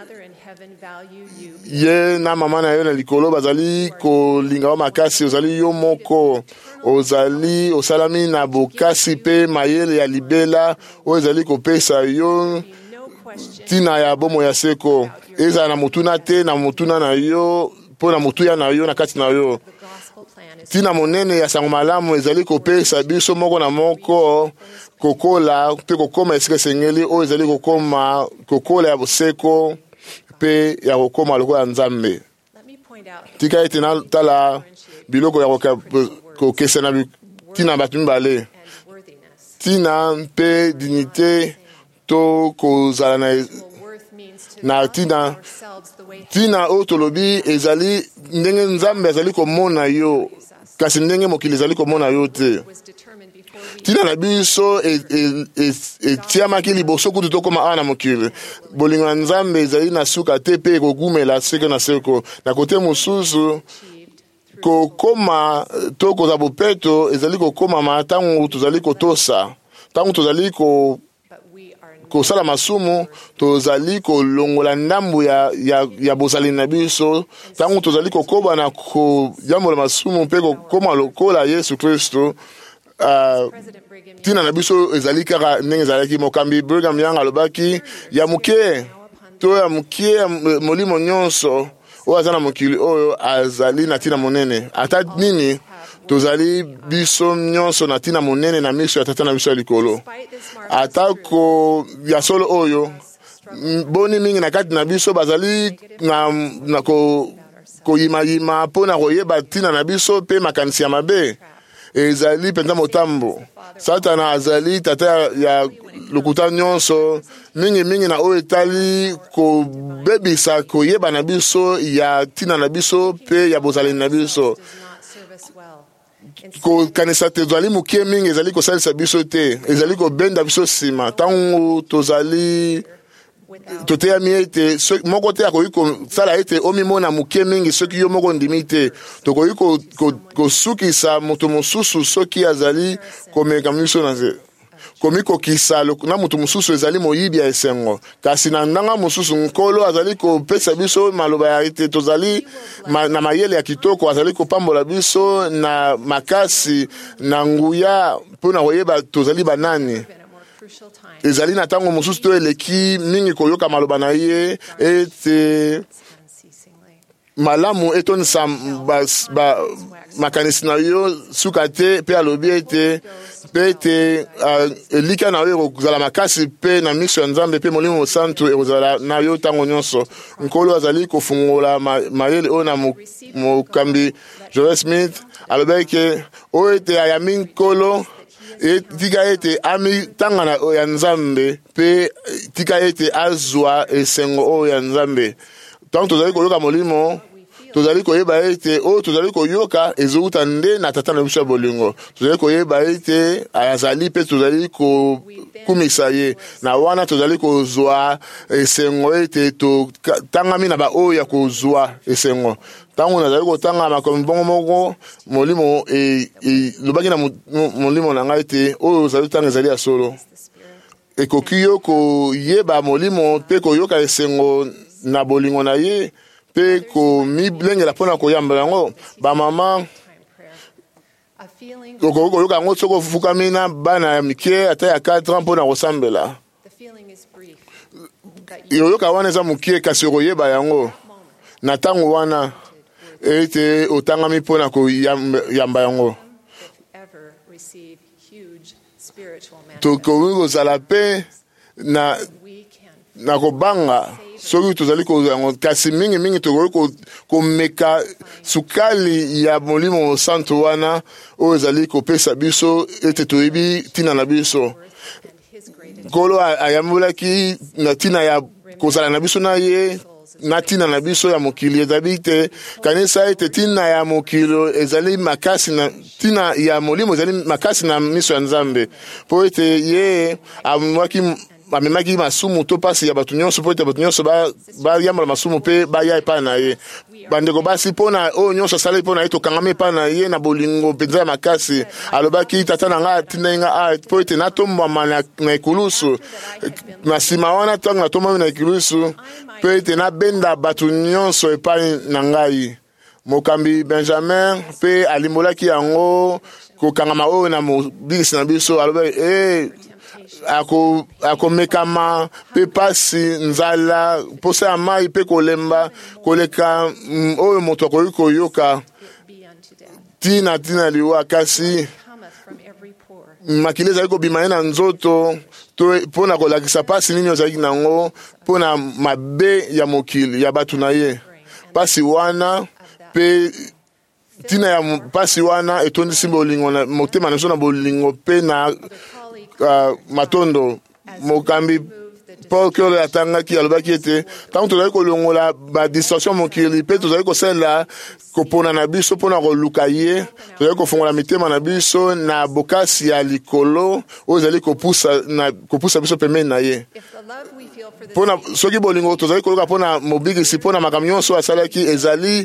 Ye na mama na yo na likolo bazali kolinga yo makasi. Ozali yo moko, ozali osalami na bokasi pe mayele ya libela oyo ezali kopesa yo tina ya bomo ya seko. Eza na mutuna te na mutuna na yo mpo na mutuya na yo na kati na yo. Tina monene ya sango malamu ezali kopesa biso moko na moko kokola pe kokoma esika sengeli oyo ezali kokoma kokola ya boseko pe ya kokoma lokola ya Nzambe. Tika ete na tala biloko ya kokesa na tina bato mibale. Tina pe dignité to kozala na na tina tina oyo tolobi ezali ndenge Nzambe ezali komona yo, kasi ndenge mokili ezali komona yo te. Tina na biso etiamaki liboso kutu tokoma awa na mokili. Bolingo ya Nzambe ezali na suka te pe kogumela seko na seko. Na kote mosusu kokoma to koza bopeto ezali kokoma ma tango tozali kotosa, tango tozali ko kosala masumu, tozali kolongola ndambu ya ya ya bozali na biso. Tango tozali kokoba na ko yambola masumu pe kokoma lokola Yesu Kristo. Uh, tina na biso ezali kaka ndenge ezalaki. Mokambi Brigham Young alobaki ya muke to ya muke molimo nyonso oyo aza na mokili oyo azali na tina monene. Ata nini tozali biso nyonso na tina monene na miso ya tata na biso ya likolo. Ata ko ya solo oyo boni mingi na kati na biso bazali na, na ko koyimayima mpo na koyeba tina na biso pe makanisi ya mabe ezali penza motambo. Satana azali tata ya lokuta nyonso mingi mingi na oyo etali kobebisa koyeba na biso ya tina na biso pe ya bozali na biso. Kokanisa te tozali moke mingi ezali kosalisa biso te, ezali kobenda biso nsima. Tango tozali toteyami ete moko te akoki kosala ete omimona moke mingi soki yo moko ndimi te. Tokoki kosukisa moto mosusu soki azali komeka miso na ze. Komi kokisa na moto mosusu ezali moyibi ya esengo. Kasi na ndanga mosusu nkolo azali kopesa biso maloba ya ete tozali ma, na mayele ya kitoko, azali kopambola biso na makasi na nguya mpo na koyeba tozali banani. Ezali na tango mosusu to eleki mingi koyoka maloba na ye ete malamu etonisa ba, ba, makanisi na yo suka te pe alobi ete pe ete uh, elika na yo ekozala makasi pe na miso ya Nzambe pe molimo santu ekozala na yo tango nyonso. Nkolo azali kofungola ma, mayele oyo na mokambi Joseph Smith alobaki oyo ete ayami nkolo tika ete ami tanga na ya Nzambe pe tika ete azwa esengo oyo ya Nzambe. Tango tozali koyoka molimo tozali koyeba ete oyo tozali koyoka ezouta nde na tata na biso ya bolingo tozali koyeba ete azali mpe tozali kokumisa ye na wana tozali kozwa esengo ete totangami na baoyo ya kozwa esengo ntango nazali kotanga makomi bongo moko molimo elobaki na molimo na ngai ete oyo ozali kotanga ezali ya solo ekoki yo koyeba molimo mpe koyoka esengo na bolingo na ye mpe komilengela mpona koyamba yango bamama okoki koyoka yango soki ofukami na bana ya mike ata ya quatre ans mpona kosambela oyoka wana eza mokie kasi okoyeba yango na ntango wana ete otangami mpona koyamba yango tokoki kozala mpe na na kobanga soki tozali kozango kasi mingi mingi tokoki komeka sukali ya molimo santo wana oyo ezali kopesa biso ete toyebi ntina na biso nkolo ayambolaki na ntina ya kozala na biso na ye na ntina na biso ya mokili ezali te kanisa ete ntina ya mokili ezali makasi na ntina ya molimo ezali makasi na miso ya nzambe mpo ete ye amwaki amemaki masumu to pasi ya bato nyonso mpo ete bato nyonso bayambola masumu mpe baya epai na ye bandeko basi mpona oyo nyonso asali mpona ye tokangami epai na ye na bolingo mpenza ya makasi alobaki tata na ngai atinda nga mpo ete natombwama na ekulusu na nsima wana ntango natombwami na ekulusu mpe ete nabenda bato nyonso epai na ngai mokambi benjamin mpe alimbolaki yango kokangama oyo na mobikisi na biso alobaki e ako akomekama mpe pasi nzala posa ya mai mpe kolemba koleka mm, oyo moto akoki koyoka tina tina liwa kasi makili ezali kobima ye na nzoto mpona kolakisa pasi nini ozalaki nango mpona mabe ya mokili ya bato na ye pasi wana mpe tina ya pasi wana etondisi bolingo na motema na biso na bolingo mpe na Uh, matondo mokambi Paul Kyo atangaki alobaki ete tango tozali kolongola ba distorsion mokili mpe tozali kosalela kopona na biso mpona koluka ye tozali kofongola mitema na biso na bokasi ya likolo oyo ezali kopusa na kopusa biso pembeni na ye mpona soki bolingo tozali koluka mpona mobikisi mpona makambo nyonso asalaki ezali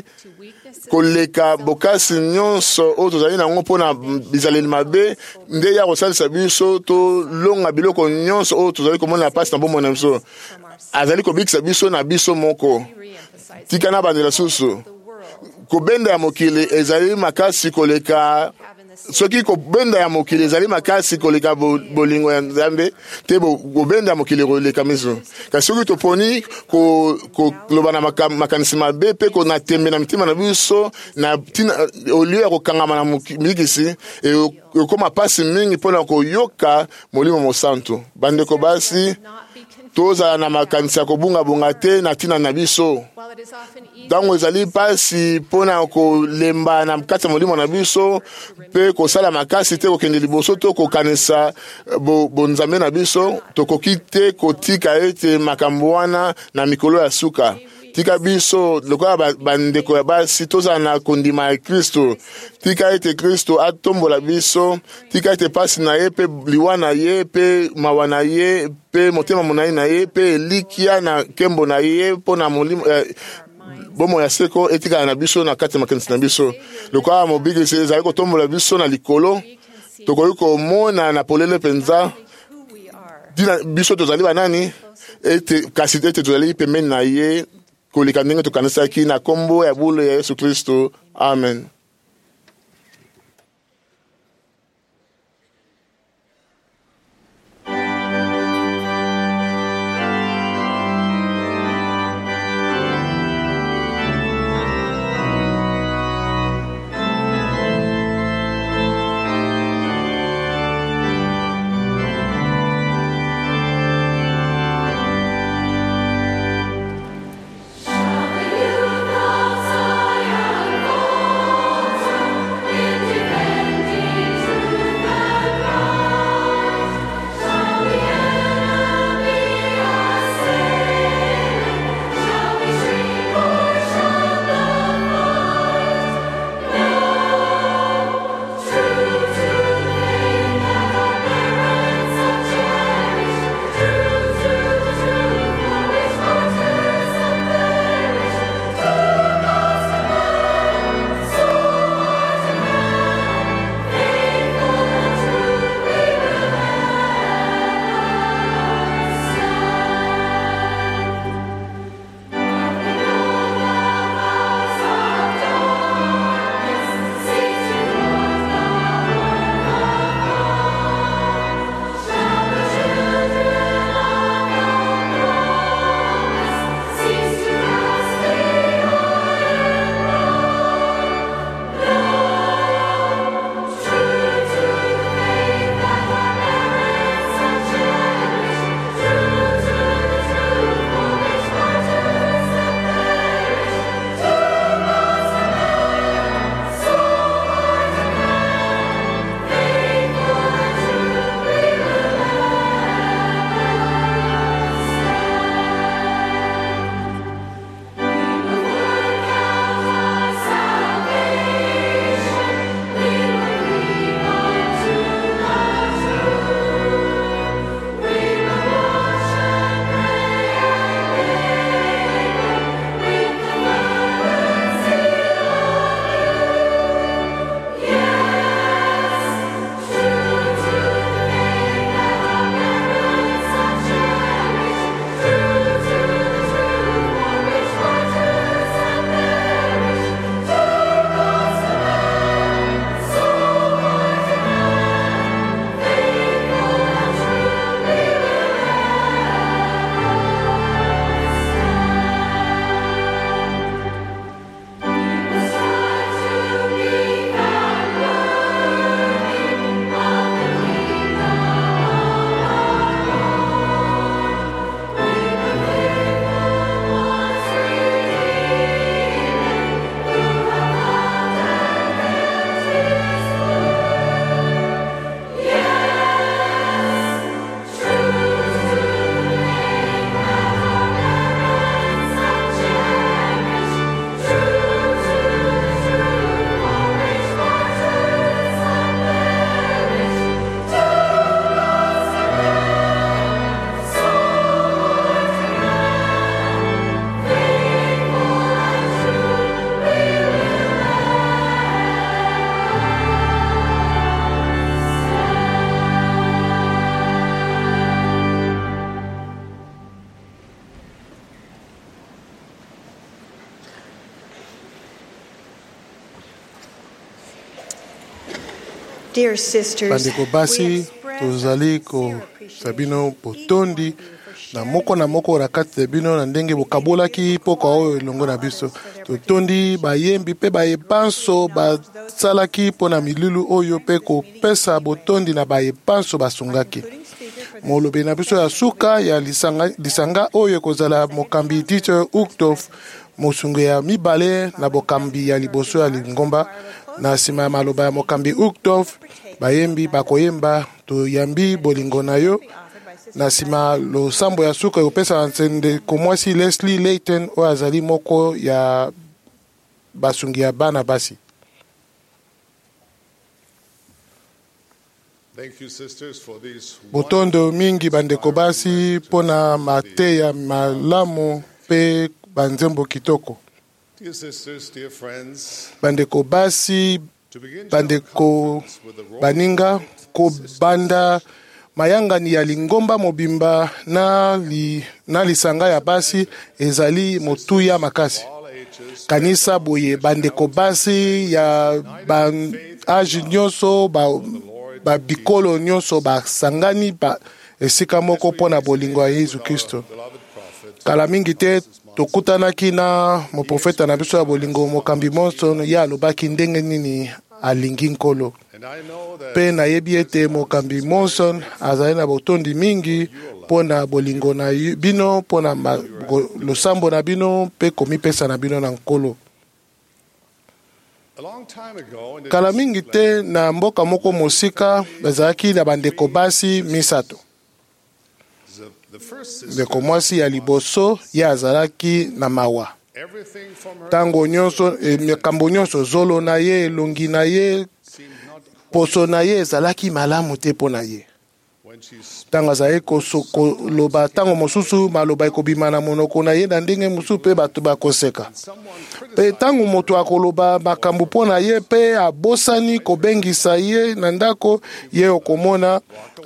koleka bokasi nyonso oyo tozali nango mpona bizaleli mabe nde ya kosalisa biso tolonga biloko nyonso oyo tozali komona na pasi na bomoi na biso azali kobikisa biso na biso moko tika na bandela susu kobenda ya mokili ezali makasi koleka soki kobenda ya mokili ezali makasi koleka bolingo ya nzambe te kobenda ya mokili koleka miso kasi soki toponi koloba na makanisi mabe mpe na tembe na mitima na biso na olio ya kokangama na mikisi ekoma pasi mingi mpona koyoka molimo mosantu bandeko basi tozala na makanisi ya kobungabunga te na ntina na biso ntango ezali pasi mpona kolemba na kati ya molimo na biso mpe kosala makasi te kokende liboso to kokanisa bonzambe na biso tokoki te kotika ete makambo wana na mikolo ya suka tika biso lokola bandeko ya basi tozala na kondima ya Kristo tika ete Kristo atombola biso tika ete pasi na ye mpe liwa na ye mpe mawa na ye mpe motema monai na ye mpe elikia na nkembo na ye mpona molimo eh, bomo ya seko etikala na biso na kati ya makanisi na biso lokola mobikisi ezali kotombola biso na likolo tokoki komona na polele mpenza tina biso tozali banani ete kasi ete tozali pembeni na ye koleka ndenge tokanisaki na kombo ya bule ya Yesu Kristo amen. Zion fall. Dear sisters, bandeko basi we express tozali our ko sincere sabino appreciation potondi na moko na moko na kati na bino na ndenge bokabolaki poko oyo elongo na biso totondi bayembi mpe bayebanso basalaki mpo na milulu oyo mpe kopesa botondi na bayebanso basungaki molobi na biso ya suka ya lisanga, lisanga oyo ekozala mokambi teacher Uchtdorf mosungu ya mibale na bokambi ya liboso ya lingomba na nsima ya maloba ya mokambi Uchtdorf bayembi bakoyemba toyambi bolingo na yo na nsima losambo ya suka ekopesa ndeko mwasi Leslie Layton oyo azali moko ya basungi ya bana basi. Thank you, sisters, for these botondo mingi bandeko basi mpona mateya malamu mpe banzembo kitoko. dear sisters, dear friends, Bandeko basi to begin bandeko with the role baninga kobanda mayangani ya lingomba mobimba na, li, na lisanga ya basi ezali motuya makasi. all ages, Kanisa boye bandeko basi ya ba age nyonso ba, ba bikolo nyonso basangani ba esika moko mpona bolingo ya Yesu Kristo. beloved prophet, Kala mingi te tokutanaki na moprofeta na biso ya bolingo mokambi Monson ye alobaki ndenge nini alingi nkolo. and I know that Mpe nayebi ete mokambi Monson azali na botondi mingi mpona bolingo na yu- bino mpona ma- go- losambo na bino mpe komipesa na bino na nkolo. a long time ago, in the Kala mingi te na mboka moko mosika bazalaki na bandeko basi misato. the, the first sister, Ndeko mwasi ya liboso ye azalaki na mawa. everything from her Tango nyonso eh, makambo nyonso zolo na ye elongi na ye seemed not poso na ye ezalaki malamu te mpo na ye. when she spoke. Tango azali koso- koloba tango mosusu maloba ekobima na monoko na ye na ndenge mosusu mpe bato bakoseka. Someone Mpe criticized tango moto akoloba makambo mpo na ye mpe abosani kobengisa ye na ndako ye okomona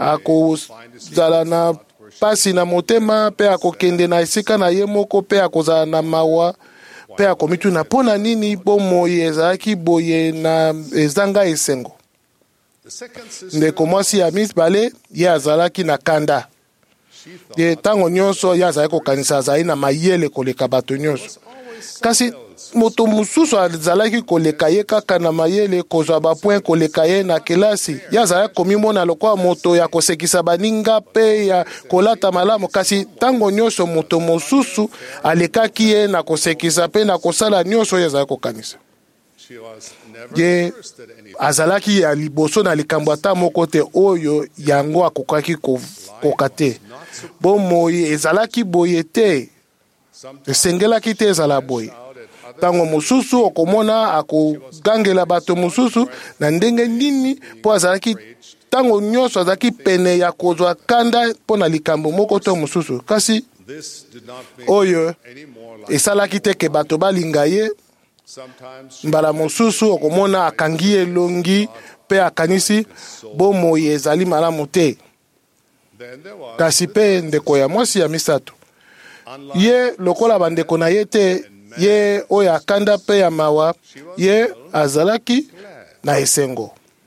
akozala na pasi na motema mpe akokende na esika na ye moko mpe akozala na mawa mpe akomituna mpo na nini bomoi ezalaki boye na ezanga esengo. the second sister, Ndeko mwasi ya mibale ye azalaki na kanda she thought ye ntango nyonso ye azalaki kokanisa azali na mayele koleka bato nyonso. always Kasi moto mosusu azalaki koleka ye kaka na mayele kozwa bapoint koleka ye na kelasi ye azalaki komimona lokola moto ya kosekisa baninga mpe ya kolata malamu. Kasi ntango nyonso moto mosusu alekaki ye na kosekisa mpe na kosala nyonso ye azalaki kokanisa she was never ye first at anything. azalaki ya liboso na likambo ata moko te oyo yango akokaki kokoka te. Bomoi ezalaki boye te, Sometimes esengelaki te ezala boye. out at other Tango mosusu okomona akogangela bato mosusu na ndenge nini mpo azalaki tango nyonso azalaki pene ya kozwa kanda mpo na likambo moko to mosusu. Kasi this did not make oyo any more like esalaki te ke bato balinga ye. sometimes she Mbala mosusu okomona akangi elongi mpe akanisi bomoi ezali malamu te. then there was Kasi mpe ndeko ya mwasi ya misato unlike ye lokola bandeko na ye te ye oyo akanda mpe ya mawa ye azalaki na esengo.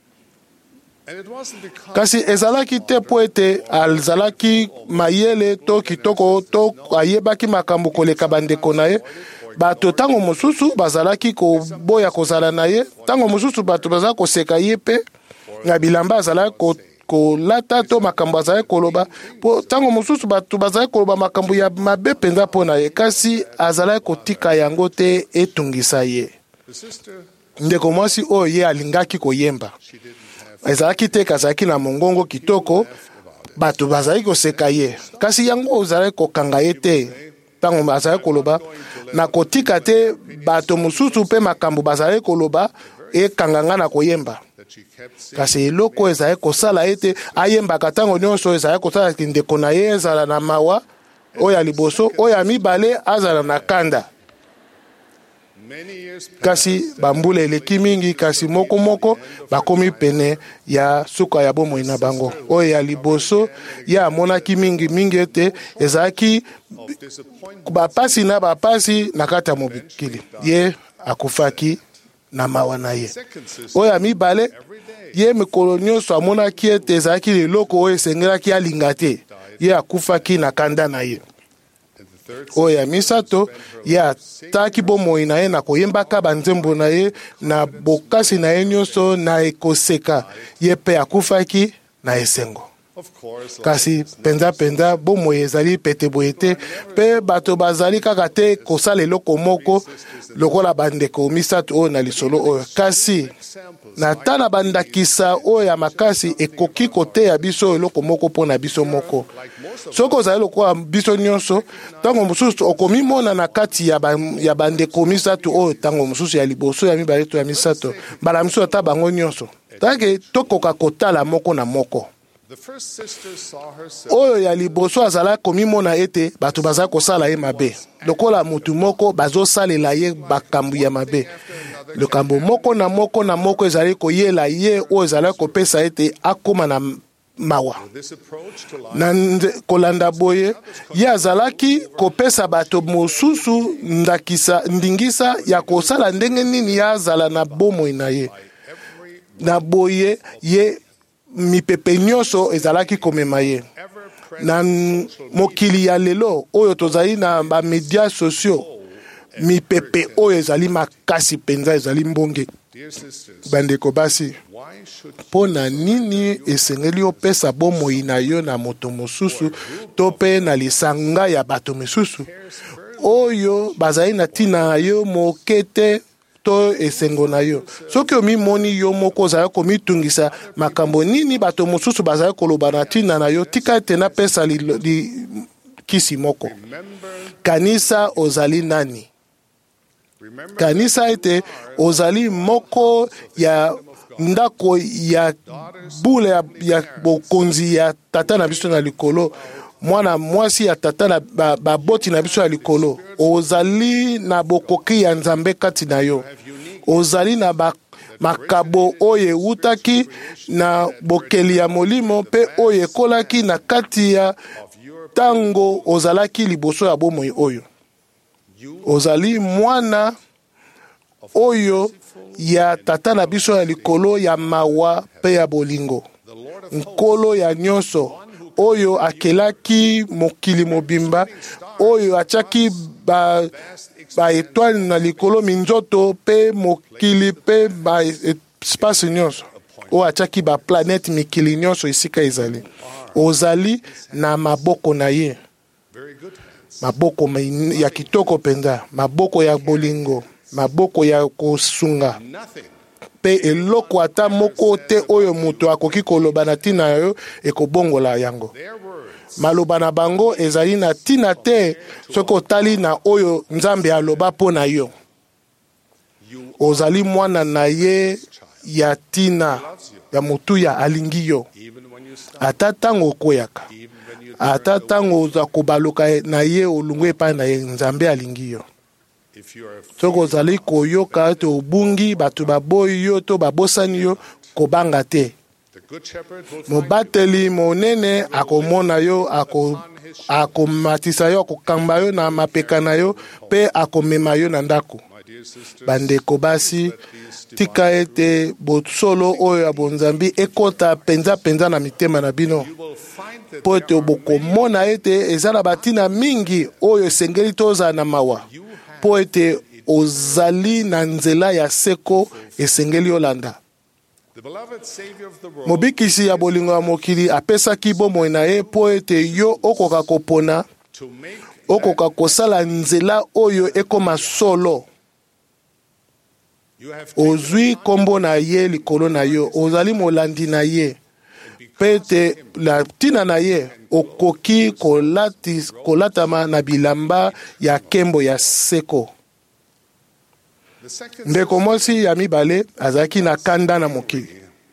and it wasn't because Kasi ezalaki te mpo ete azalaki mayele to kitoko to ayebaki makambo koleka bandeko na ye. Bato ntango mosusu bazalaki koboya kozala na ye, ntango mosusu bato bazala koseka ye mpe na bilamba azalaki ko- kolata to makambo azalaki koloba po ntango mosusu bato bazalaki koloba makambo ya mabe mpenza mpo na ye, kasi azalaki kotika yango te etungisa ye. the sister Ndeko mwasi oyo ye alingaki koyemba she didn't have ezalaki te kazalaki na mongongo kitoko bato bazalaki koseka ye, kasi yango ozalaki kokanga ye te ntango azalaki koloba na kotika te bato mosusu mpe makambo bazalaki koloba ekanganga na koyemba. that she kept saying Kasi eloko ezalaki kosala ete ayembaka ntango nyonso ezalaki kosala ndeko na ye ezala na mawa oyo ya liboso oyo ya mibale azala na kanda. many years passed, Kasi bambula eleki mingi, kasi moko moko bakomi pene ya suka ya bomoi na bango oyo ya liboso ye amonaki mingi mingi ete ezalaki of disappointment bapasi na bapasi na kati ya mokili ye akufaki na mawa na ye. Second sister, Oyo ya mibale, every day, ye mikolo nyonso amonaki ete ezalaki leloko oyo esengelaki alinga te, ye akufaki na kanda na ye. and the third Oyo ya misato, ye ataki bomoi na ye na koyembaka banzembo na ye na bokasi na ye nyonso na ekoseka, ye pe akufaki na esengo. of course, Kasi penza penza bomoi ezali pete boye te, pe bato bazali kaka te kosala eloko moko lokola bandeko misato oyo na lisolo oyo. Kasi na tala bandakisa oyo ya makasi ekoki koteya biso eloko moko mpo na biso moko. Soki ozali lokola biso nyonso, ntango mosusu okomimona na kati ya, ba, ya bandeko misato oyo ntango mosusu ya liboso ya mibale to ya misato, mbala miso ata bango nyonso. Tanke tokoka kotala moko na moko. the first sister saw herself Oyo ya liboso azala komimona ete bato baza kosala ye mabe. Lokola mutu moko bazosalela ye bakambu ya mabe. Lokambo moko na moko na moko ezali koyela ye oyo ezali kopesa ete akoma na mawa. this approach to life. Na nze- kolanda boye, ye azalaki kopesa bato mosusu ndakisa ndingisa ya kosala ndenge nini ya azala na bomoi na ye. Na boye ye mipepe nyonso ezalaki komema ye. Na n- mokili ya lelo oyo tozali na bamedia sociaux, mipepe oyo ezali makasi penza ezali mbonge. Dear sisters, Bandeko basi, why should mpo na nini esengeli opesa bomoi na yo na moto mosusu to mpe na lisanga ya bato misusu oyo bazali na ntina na yo moke te to esengo na yo? Soki omimoni yo moko ozali komitungisa makambo nini bato mosusu bazali koloba na ntina na yo, tika ete napesa li, li, kisi moko. Kanisa ozali nani? remember Kanisa ete ozali moko ya ndako ya bule ya, ya bokonzi ya tata na biso na likolo, mwana mwasi ya tata na ba- baboti na biso ya likolo. Ozali na bokoki ya Nzambe kati na yo. Ozali na ba, makabo oyo ewutaki na bokeli ya molimo mpe oyo ekolaki na kati ya tango ozalaki liboso ya bomoi oyo. Ozali mwana oyo ya tata na biso ya likolo ya mawa pe ya bolingo. Nkolo ya nyonso oyo akelaki mokili mobimba, oyo atiaki ba, ba etoile na likolo minzoto pe mokili pe ba espace nyonso, oyo atiaki ba planète mikili nyonso esika ezali. Ozali na maboko na ye, maboko ya kitoko penza, maboko ya bolingo, maboko ya kosunga, pe eloko ata moko te oyo moto akoki koloba na ntina yo ekobongola yango. Maloba na bango ezali na ntina te soki otali na oyo Nzambe aloba mpo na yo. Ozali mwana na ye ya ntina ya motuya alingi yo. Ata ntango okoyaka, ata ntango oza kobaluka na ye olungu epai na ye, Nzambe alingi yo. Soki ozali koyoka ete obungi bato baboyi yo to babosani yo, kobanga te. Mobateli monene akomona yo, ako, akomatisa yo, akokamba yo na mapeka na yo, pe akomema yo na ndako. Bandeko basi, tika ete bosolo oyo ya bonzambi ekota penza penza na mitema na bino. Po ete bokomona ete ezala batina mingi oyo esengeli toza na mawa. Po ete ozali na nzela ya seko esengeli olanda. Mobikisi ya bolingo ya mokili apesaki bomoi na ye po ete yo okoka kopona, okoka kosala nzela oyo ekoma solo. Ozwi kombo na ye likolo na yo, ozali molandi na ye. Pete la tina na ye okoki kolati, kolatama na bilamba ya kembo ya seko. Ndeko mosi ya mibale azaki na kanda na mokili.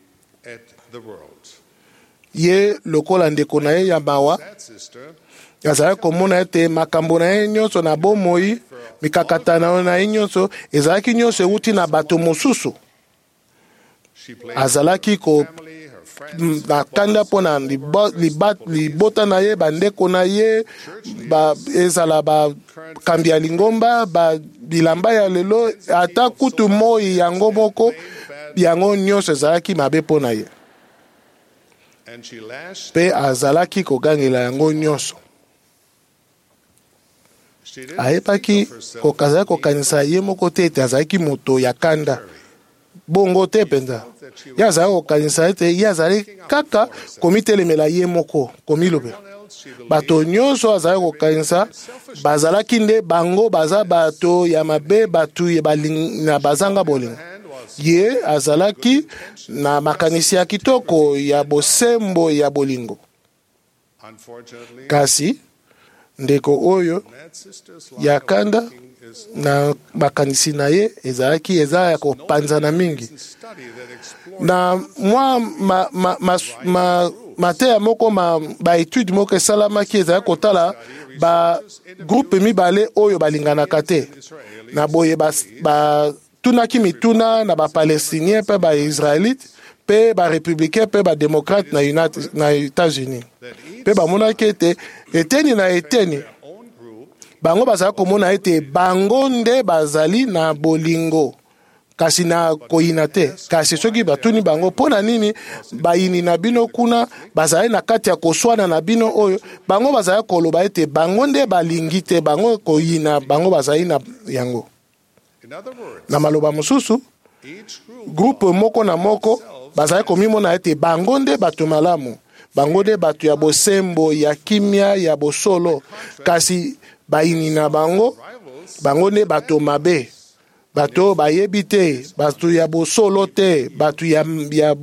Ye lokola ndeko na ye ya mawa, azali komona ete makambo na ye nyonso na bomoi, mikakatana na ye nyonso ezalaki nyonso ewuti na bato mosusu. Azalaki ko na kanda mpo na libo- liba- libota na ye bandeko na ye ba, ezala bakambi ya lingomba ba, bilamba ya lelo ata kutu moi yango moko yango nyonso ezalaki mabe mpo na ye and she lashed. mpe azalaki kogangela yango nyonso She didn't ayebaki think of herself kokazala kokanisa ye moko te ete azalaki moto ya kanda bongo te mpenza ye azalaki kokanisa ete ye azali kaka komitelemela ye moko komilobela else. She believed bato nyonso azalaki kokanisa bazalaki nde bango baza bato ya mabe bato ya baling- na bazanga bolingo hand was ye azalaki na makanisi ya kitoko ya bosembo ya bolingo unfortunately kasi ndeko oyo that sister's ya kanda is na makanisi na ye ezalaki eza ya kopanzana mingi study that explores na mwa ma, ma, ma, ma, mateya moko ma, baetude moko esalamaki ezalaki kotala bagroupe mibale oyo balinganaka te na boye batunaki ba, mituna na bapalestinien mpe baisraélite mpe barépublicain mpe badémocrate na, United, na états-unis mpe bamonaki ete eteni na eteni own group bango bazali komona ete bango nde bazali na bolingo kasi na koyina te kasi soki batuni bango mpo na nini bayini na bino kuna bazali na kati ya koswana na bino oyo bango bazali koloba ete bango nde balingi te bango koyina bango bazali na yango in other words na maloba mosusu each group groupe moko na moko bazali komimona ete bango nde bato malamu bango nde bato ya bosembo ya kimia ya bosolo kasi bayini na bango bango nde bato mabe bato bayebi te bato ya bosolo te bato ya, ya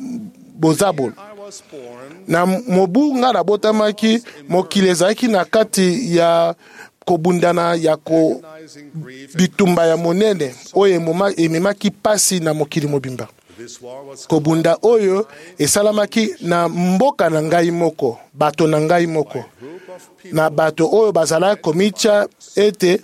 bozabolo I was born na mobu nga nabotamaki mokili ezalaki na kati ya kobundana ya ko recognizing grief bitumba ya monene oyo emoma- ememaki pasi na mokili mobimba this war was kobunda oyo esalamaki na mboka na ngai moko bato na ngai moko group of people na bato oyo bazalaki komitya ete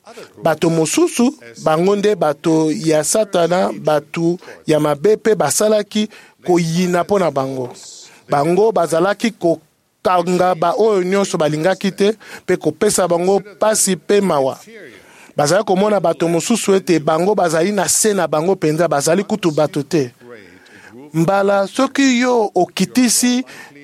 bato mosusu bango nde bato ya satana bato ya mabe mpe basalaki koyina mpo na bango bango bazalaki kokanga baoyo nyonso balingaki te mpe kopesa bango pasi mpe mawa bazali komona bato mosusu ete bango bazali na se na bango mpenza bazali kutu bato te mbala soki yo okitisi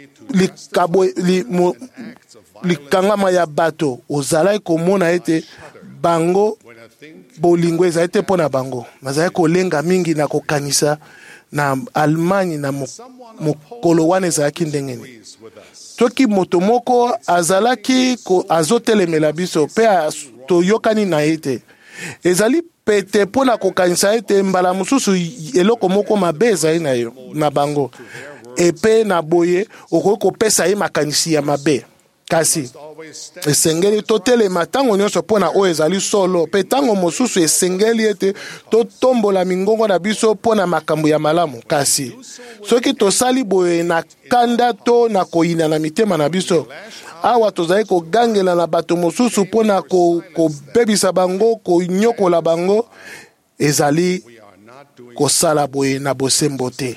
likabo li, mo, likangama ya bato ozalaki komona ete bango when I think bolingo ezali te mpo na bango bazali kolenga mingi na kokanisa na Allemagne na mo- mokolo wana ezalaki ndenge nini is with us soki moto moko azalaki ko- azotelemela biso mpe az- toyokani na ye te ezali pete mpo na kokanisa ete mbala mosusu eloko moko mabe ezali na yo na bango epe na boye okoki kopesa ye makanisi ya mabe kasi always stand esengeli totelema ntango nyonso mpo na oyo ezali solo mpe ntango mosusu esengeli ete totombola mingongo na biso mpo na makambo ya malamu kasi soki tosali boye na kanda to na koyina na mitema na biso awa tozali kogangela na bato mosusu mpo na ko- kobebisa bango konyokola bango ezali we are not doing kosala boye na bosembo te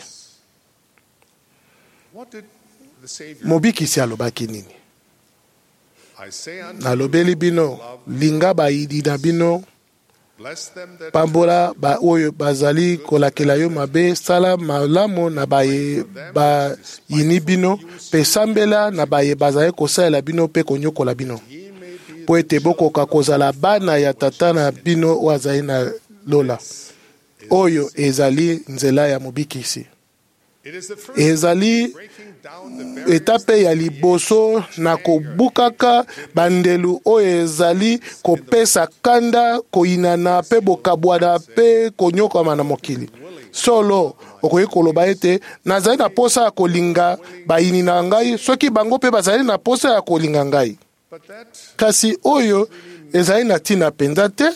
what did the Savior mobikisi alobaki nini I say unto you, nalobeli bino linga bayidi na bino bless them that pambola ba oyo bazali kolakela yo mabe sala malamu na baye bayini bino mpe sambela na baye bazali kosalela bino mpe konyokola bino ye may be mpo ete bokoka kozala bana ya tata na bino oyo azali na lola oyo ezali nzela ya mobikisi it is the first ezali breaking down the barriers etape ya liboso na kobukaka bandelu oyo ezali kopesa kanda koyinana mpe bokabwana mpe konyokama na mokili solo okoki koloba ete nazali na posa ya kolinga bayini na ngai soki bango mpe bazali na posa ya kolinga ngai but that kasi oyo ezali na ntina mpenza te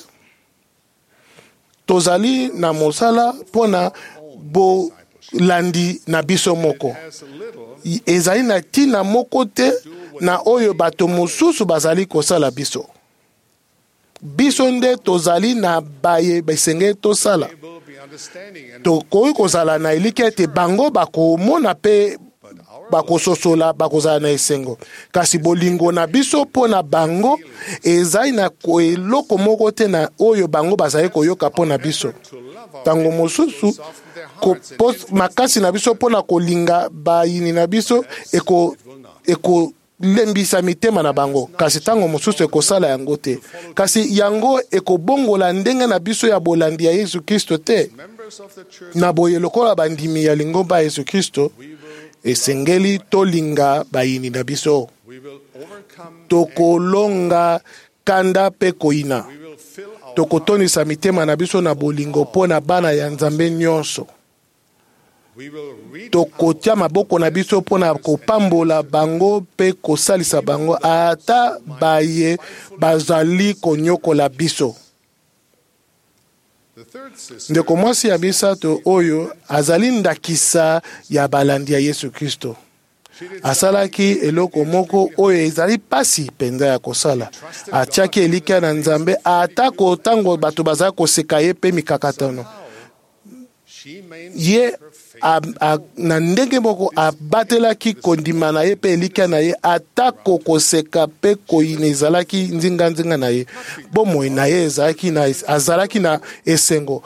tozali na mosala mpo na bolandi na biso moko has a little ezali na ntina moko te na oyo bato mosusu bazali kosala biso biso nde tozali na baye basengeli tosala will be tokoki kozala na elikya ete bango bakomona mpe bakososola bakozala na esengo kasi bolingo na biso mpo na bango ezali na eloko moko te na oyo bango bazali koyoka mpo na biso ntango mosusu makasi na biso mpo na kolinga bayini na biso eko, eko lembisa mitema na bango kasi ntango mosusu ekosala yango te kasi yango ekobongola ndenge na biso ya bolandi ya Yesu Kristo te na boye lokola bandimi ya lingomba ya Yesu Kristo esengeli tolinga bayini na biso tokolonga kanda mpe koina tokotonisa mitema na biso na bolingo mpo na bana ya Nzambe nyonso tokotia maboko na biso mpo na kopambola bango mpe kosalisa bango ata baye bazali konyokola biso. Ndeko mwasi ya misato oyo azali ndakisa ya balandi ya Yesu Kristo. Asalaki eloko moko oyo ezali pasi penza ya kosala. Atiaki elikya na Nzambe ata kotango bato bazali koseka ye mpe mikakatano. Ye a, a, na ndenge moko abatelaki kondima na ye mpe elikya na ye ata kokoseka mpe koyina ezalaki nzinga nzinga na ye. Bomoi na ye ezalaki na, azalaki na esengo.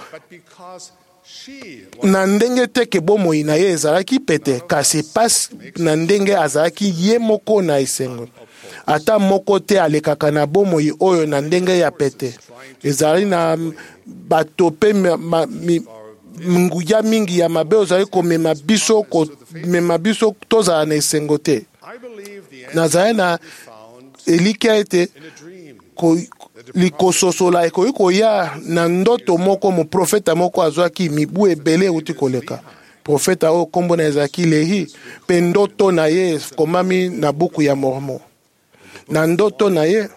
Na ndenge teke bomoi na ye ezalaki pete kasi pas na ndenge azalaki ye moko na esengo. Ata moko te alekaka na bomoi oyo na ndenge ya pete. Ezali na batope ma, ma, mi, nguya mingi ya mabe ozali komema biso komema biso tozala na esengo te. Nazali na elikya ete ko, likososola ekoki koya na ndoto moko mo profeta moko azwaki mibu ebele euti koleka. Profeta oyo kombo na ezalaki Lehi mpe ndoto na ye komami na buku ya Mormon. Na ndoto na ye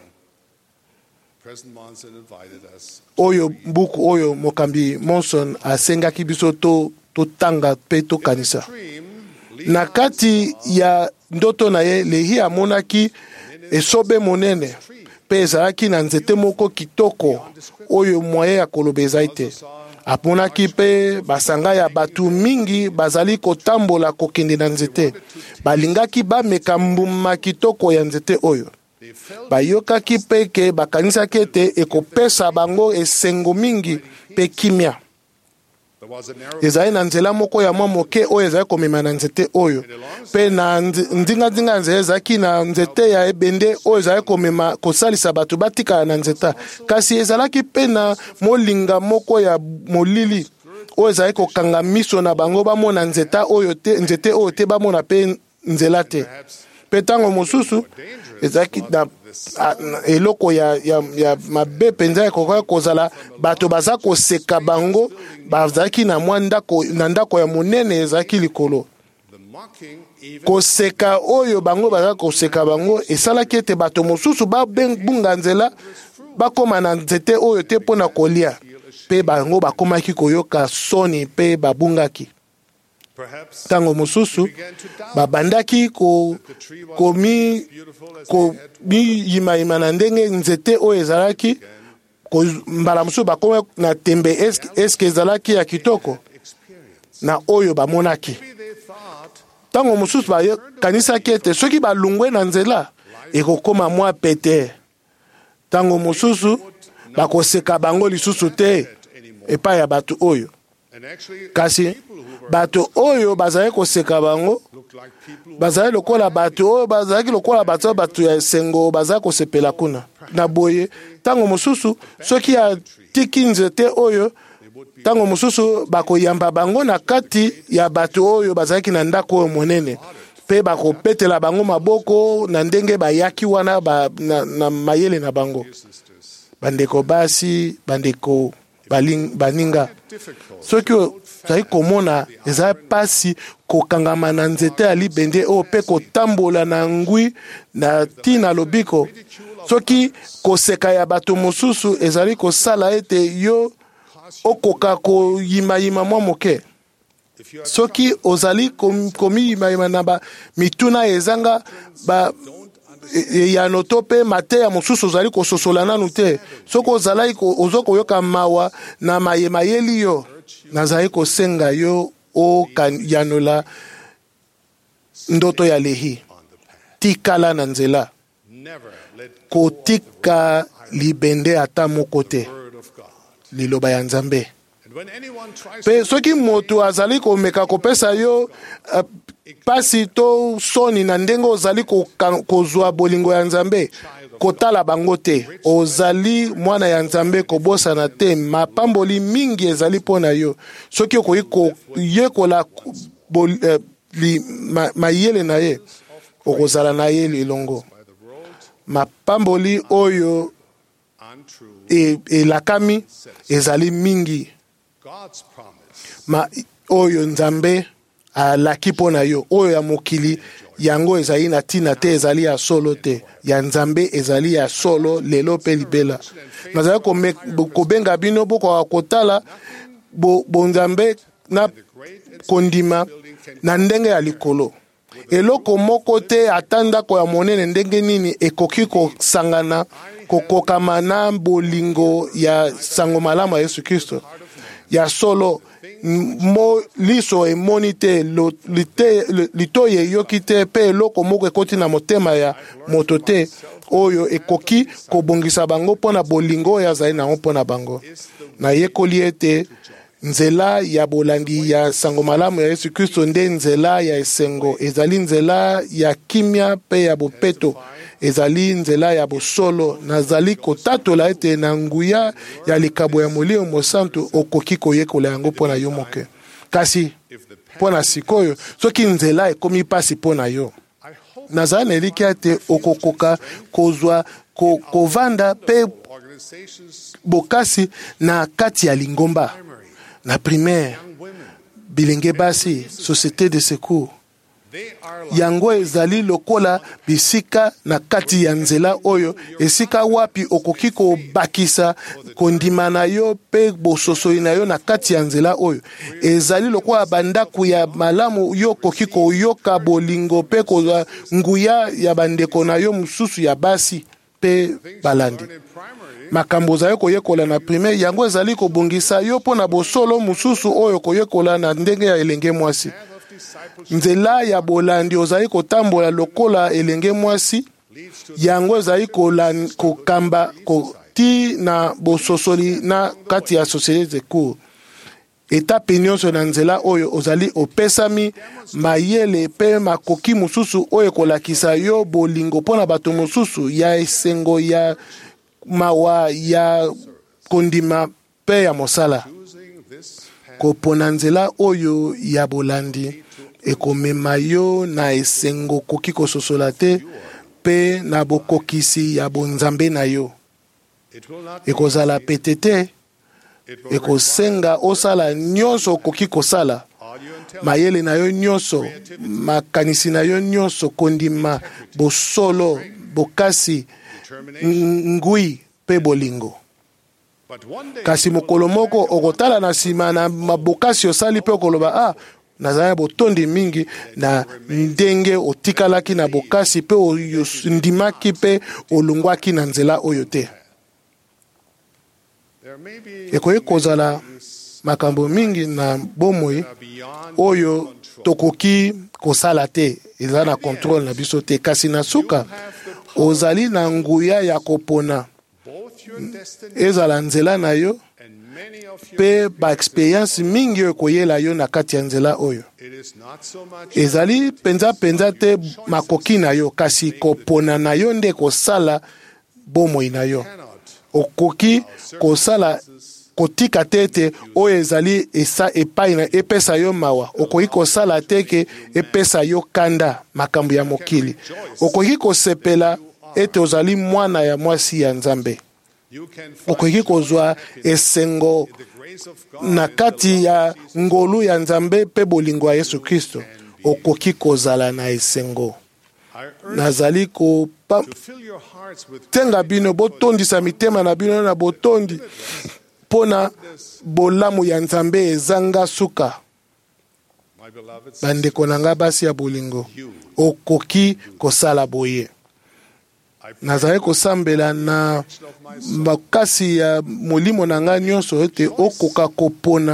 oyo buku oyo mokambi Monson asengaki biso to totanga mpe tokanisa. Na kati ya ndoto na ye Lehi amonaki esobe monene mpe ezalaki na nzete moko kitoko oyo mwaye ya koloba ezali te. Aponaki mpe basanga ya batu mingi bazali kotambola kokende na nzete. Balingaki bameka mbuma kitoko ya nzete oyo. Bayokaki mpe ke bakanisaki ete ekopesa bango esengo mingi mpe kimia. Ezali na nzela moko ya mwa moke oyo ezali komema na nzete oyo. Pe na ndinga ndinga nzela ezalaki na nzete ya ebende oyo ezali komema kosalisa bato batika na nzeta. Kasi ezalaki pe na molinga moko ya molili oyo ezali kokanga miso na bango bamona nzeta oyo te nzete oyo te bamona pe nzela te. Pe tango mosusu ezalaki na eloko ya, ya, ya mabe penza ekokoki kozala bato baza koseka bango bazalaki na mwa ndako na ndako ya monene ezalaki likolo. Koseka oyo bango baza koseka bango esalaki ete bato mosusu babunga nzela bakoma na nzete oyo te mpo na kolia mpe bango bakomaki koyoka soni mpe babungaki. Tango mosusu babandaki ko komi ko mi yima yima na ndenge nzete oyo ezalaki ko mbala mosusu bakoma na tembe eske eske ezalaki ya kitoko na oyo bamonaki. Tango mosusu bakanisaki ete soki balungwe na nzela ekokoma mwa pete. Tango mosusu bakoseka bango lisusu te epai ya bato oyo. Kasi bato oyo bazali koseka bango bazali lokola bato oyo bazali lokola bato bato ya esengo bazali kosepela kuna. Na boye tango mosusu soki ya tiki nzete oyo tango mosusu bakoyamba bango na kati ya bato oyo bazalaki na ndako oyo monene pe bakopetela bango maboko na ndenge bayaki wana ba, na, na mayele na bango. Bandeko basi bandeko baling, baninga soki zali komona ezali pasi kokangama na nzete ya libende oyo pe kotambola na ngwi na tina lobiko. Soki koseka ya bato mosusu ezali kosala ete yo okoka koyimayima mwa moke. Soki ozali komiyimayima na ba mituna ezanga ba yano to pe mateya mosusu ozali kososola nanu te. Soki ozalaki ozokoyoka mawa na mayemayeli yo nazali kosenga yo okanola ndoto ya lehi. Tikala na nzela. Never let Kotika libende ata moko te. word of God. Liloba ya Nzambe. And when anyone tries Pe to soki moto azali komeka kopesa yo uh, pasi to soni na ndenge ozali koka- kozwa bolingo ya Nzambe, kotala bango te. Ozali mwana ya Nzambe kobosana te. Mapamboli mingi ezali pona yo. Soki okoki koyekola bol- eh, li- ma- mayele na ye, okozala na ye lilongo. Mapamboli oyo untrue e- elakami ezali mingi. God's promise Ma oyo Nzambe alaki pona yo, oyo ya mokili yango ezali na tina te, ezali ya solo te. Ya Nzambe ezali ya solo lelo pe libela. Nazali kome- bo- kobenga bino boko kotala bo, bo Nzambe na kondima na ndenge ya likolo. Eloko moko te ata ndako ya monene ndenge nini ekoki kosangana kokokama na bolingo ya sango malamu ya Yesu Kristo. Ya solo mo liso emoni te lo- lite- li- litoyi eyoki te pe eloko moko ekoti na motema ya moto te oyo ekoki kobongisa bango mpona bolingo oyo azali nango mpona bango. Nayekoli ete nzela ya bolandi ya sango malamu ya Yesu Kristo nde nzela ya esengo, ezali nzela ya kimia pe ya bopeto, ezali nzela ya bosolo. Nazali kotatola ete na nguya ya likabo ya Molimo Mosantu okoki koyekola yango mpona yo moke. Kasi mpona sikoyo soki nzela ekomi pasi mpona yo, nazali na elika ete okokoka kozwa ko- kovanda pe organizations bokasi na kati ya lingomba, na primaire, bilenge basi, société de secours. they are like Yango ezali lokola bisika na kati ya nzela oyo, esika wapi okoki kobakisa kondima na yo pe bososoli na yo na kati ya nzela oyo. Ezali lokola bandako ya malamu yo koki koyoka bolingo pe kozwa nguya ya bandeko na yo mususu ya basi pe balandi. in primary Makambo ozali koyekola na primaire yango ezali kobongisa yo mpo na bosolo mususu oyo koyekola na ndenge ya elenge mwasi. of discipleship Nzela ya bolandi ozali kotambola lokola elenge mwasi, yango ezali kolan- kokamba koti na bososoli na kati ya société de cour. Etape nyonso na nzela oyo ozali opesami mayele pe makoki mususu oyo kolakisa yo bolingo mpona bato mususu ya esengo ya mawa ya kondima pe ya mosala. using this path Kopona nzela oyo ya bolandi ekomema yo na esengo koki kososola te pe na bokokisi ya bonzambe na yo. it will not be Ekozala pete te, it will ekosenga osala nyonso okoki kosala. all you and tell Mayele na yo nyonso, makanisi na yo nyonso, kondima, bosolo, bokasi, determination. ngui pe bolingo. But one day Kasi mokolo moko okotala na nsima na mabokasi osali pe okoloba ah nazali botondi mingi na ndenge otikalaki na bokasi pe ondimaki pe olungwaki na nzela oyo te. there may be Ekoki kozala makambo mingi na bomoi beyond oyo tokoki kosala te, eza na contrôle na biso te. Kasi na suka ozali na nguya ya kopona, both your destiny ezala nzela na yo and many of your pe ba experience mingi oyo koyela yo na kati ya nzela oyo. it is not so much Ezali penza penza te makoki na yo, kasi kopona na yo nde kosala bomoi na yo. cannot Okoki kosala kotika te ete oyo ezali esa epai na epesa yo mawa. Okoki kosala te ke epesa yo kanda makambo ya mokili. Okoki kosepela ete ozali mwana ya mwasi ya Nzambe. you can find Okoki kozwa esengo the grace of God na kati ya ngolu ya Nzambe pe bolingo ya Yesu Kristo. Okoki kozala na esengo. I urge Nazali ko pa, to fill your hearts with tenga bino botondisa mitema na bino na botondi pona bolamu ya Nzambe ezanga suka. my beloved Bandeko na nga basi ya bolingo, okoki kosala boye. Nazali kosambela na makasi ya molimo na nga nyonso ete okoka kopona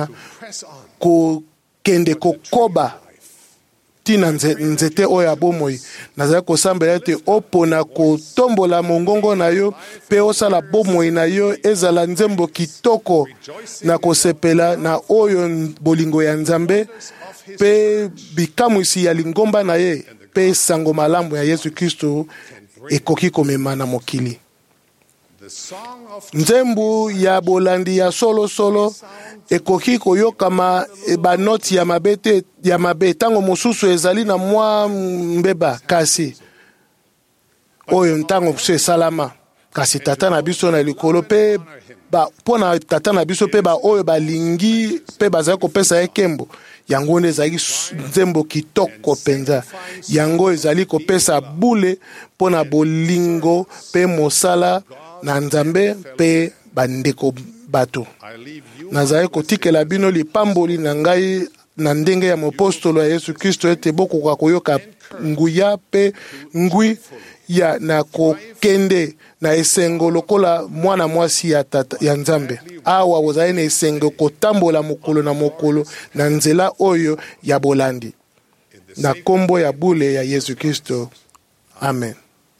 press on kokende kokoba tina nze- nzete oyo ya bomoi nazali kosambela ete opona kotombola mongongo na yo mpe osala bomoi na yo ezala nzembo kitoko na kosepela na oyo n- bolingo ya nzambe mpe bikamwisi ya lingomba na ye mpe sango malamu ya yesu kristo ekoki komema na mokili. the song of Nzembo ya bolandi ya solo solo ekoki koyokama e banoti ya mabete ya mabe tango mosusu ezali na mwa mbeba kasi oyo ntango mosusu esalama kasi tata na biso na likolo mpe ba mpona tata na biso mpe ba oyo balingi mpe bazali kopesa ye nkembo yango nde ezali s- nzembo kitoko mpenza yango ezali kopesa bule mpona bolingo mpe mosala na nzambe mpe bandeko bato. I leave you Nazali kotikela bino lipamboli na ngai na ndenge ya mopostolo ya Yesu Kristo ete bokoka koyoka nguya mpe ngwi ya na kokende na esengo lokola mwana mwasi ya, tata, ya nzambe awa bozali na esengo kotambola mokolo na mokolo na nzela oyo ya bolandi na kombo ya bule ya Yesu Kristo. Amen.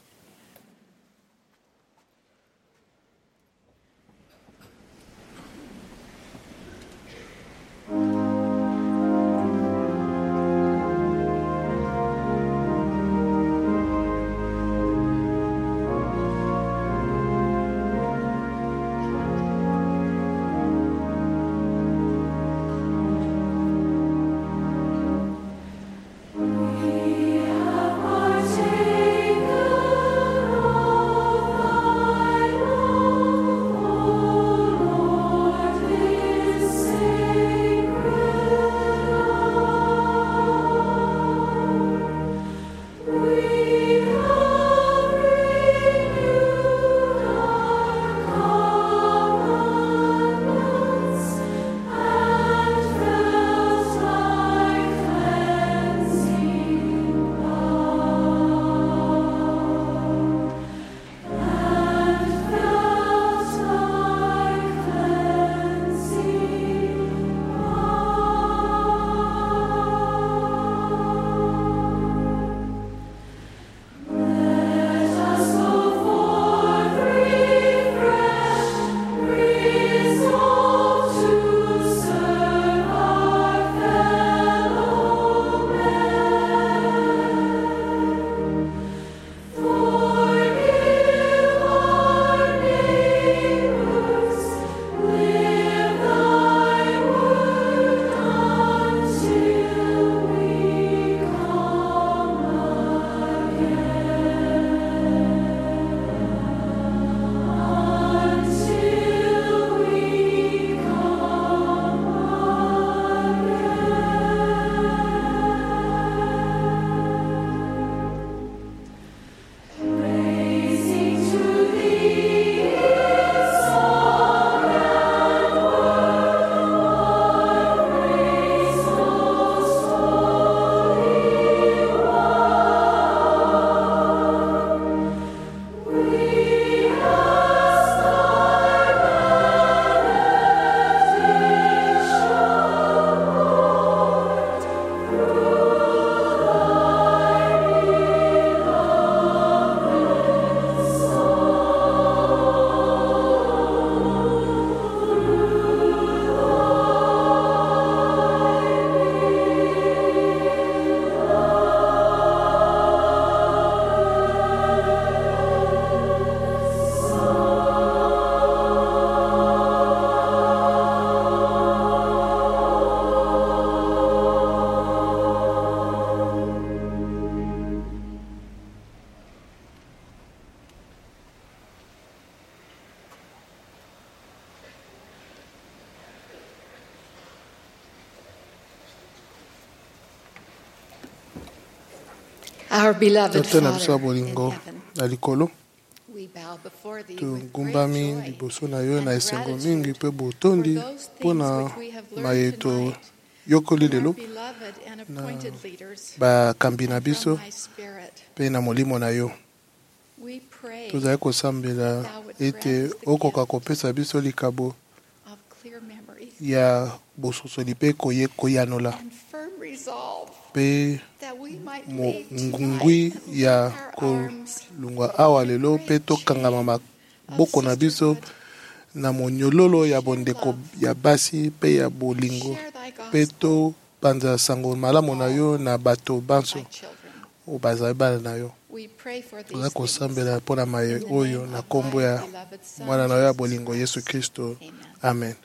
Our beloved Tata na biso ya Father in bolingo heaven, na likolo we bow before thee with great togumbami joy liboso na yo na and esengo gratitude mingi mpe botondi for those mpo things na which we have learned mayeto tonight yokoli from our lelo beloved and appointed leaders bakambi na and biso from thy spirit. mpe na molimo na yo. We pray Tozali kosambela ete okoka kopesa biso likabo of clear memories ya bososoli mpe koye koyanola and firm resolve mpe that we might mo- lead ngungwi tonight ya our arms kolungwa awa lelo mpe tokangama maboko na biso na monyololo ya bondeko ya basi mpe ya bolingo share thy mpe gospel, topanza sango malamu na yo na bato banso thy children. oyo bazali bana na yo. We pray for these Toza things kosambela mpo na maye in the oyo name na of kombo thy ya beloved Son, mwana na yo ya Jesus bolingo Christ. Yesu Kristo. Amen. Amen.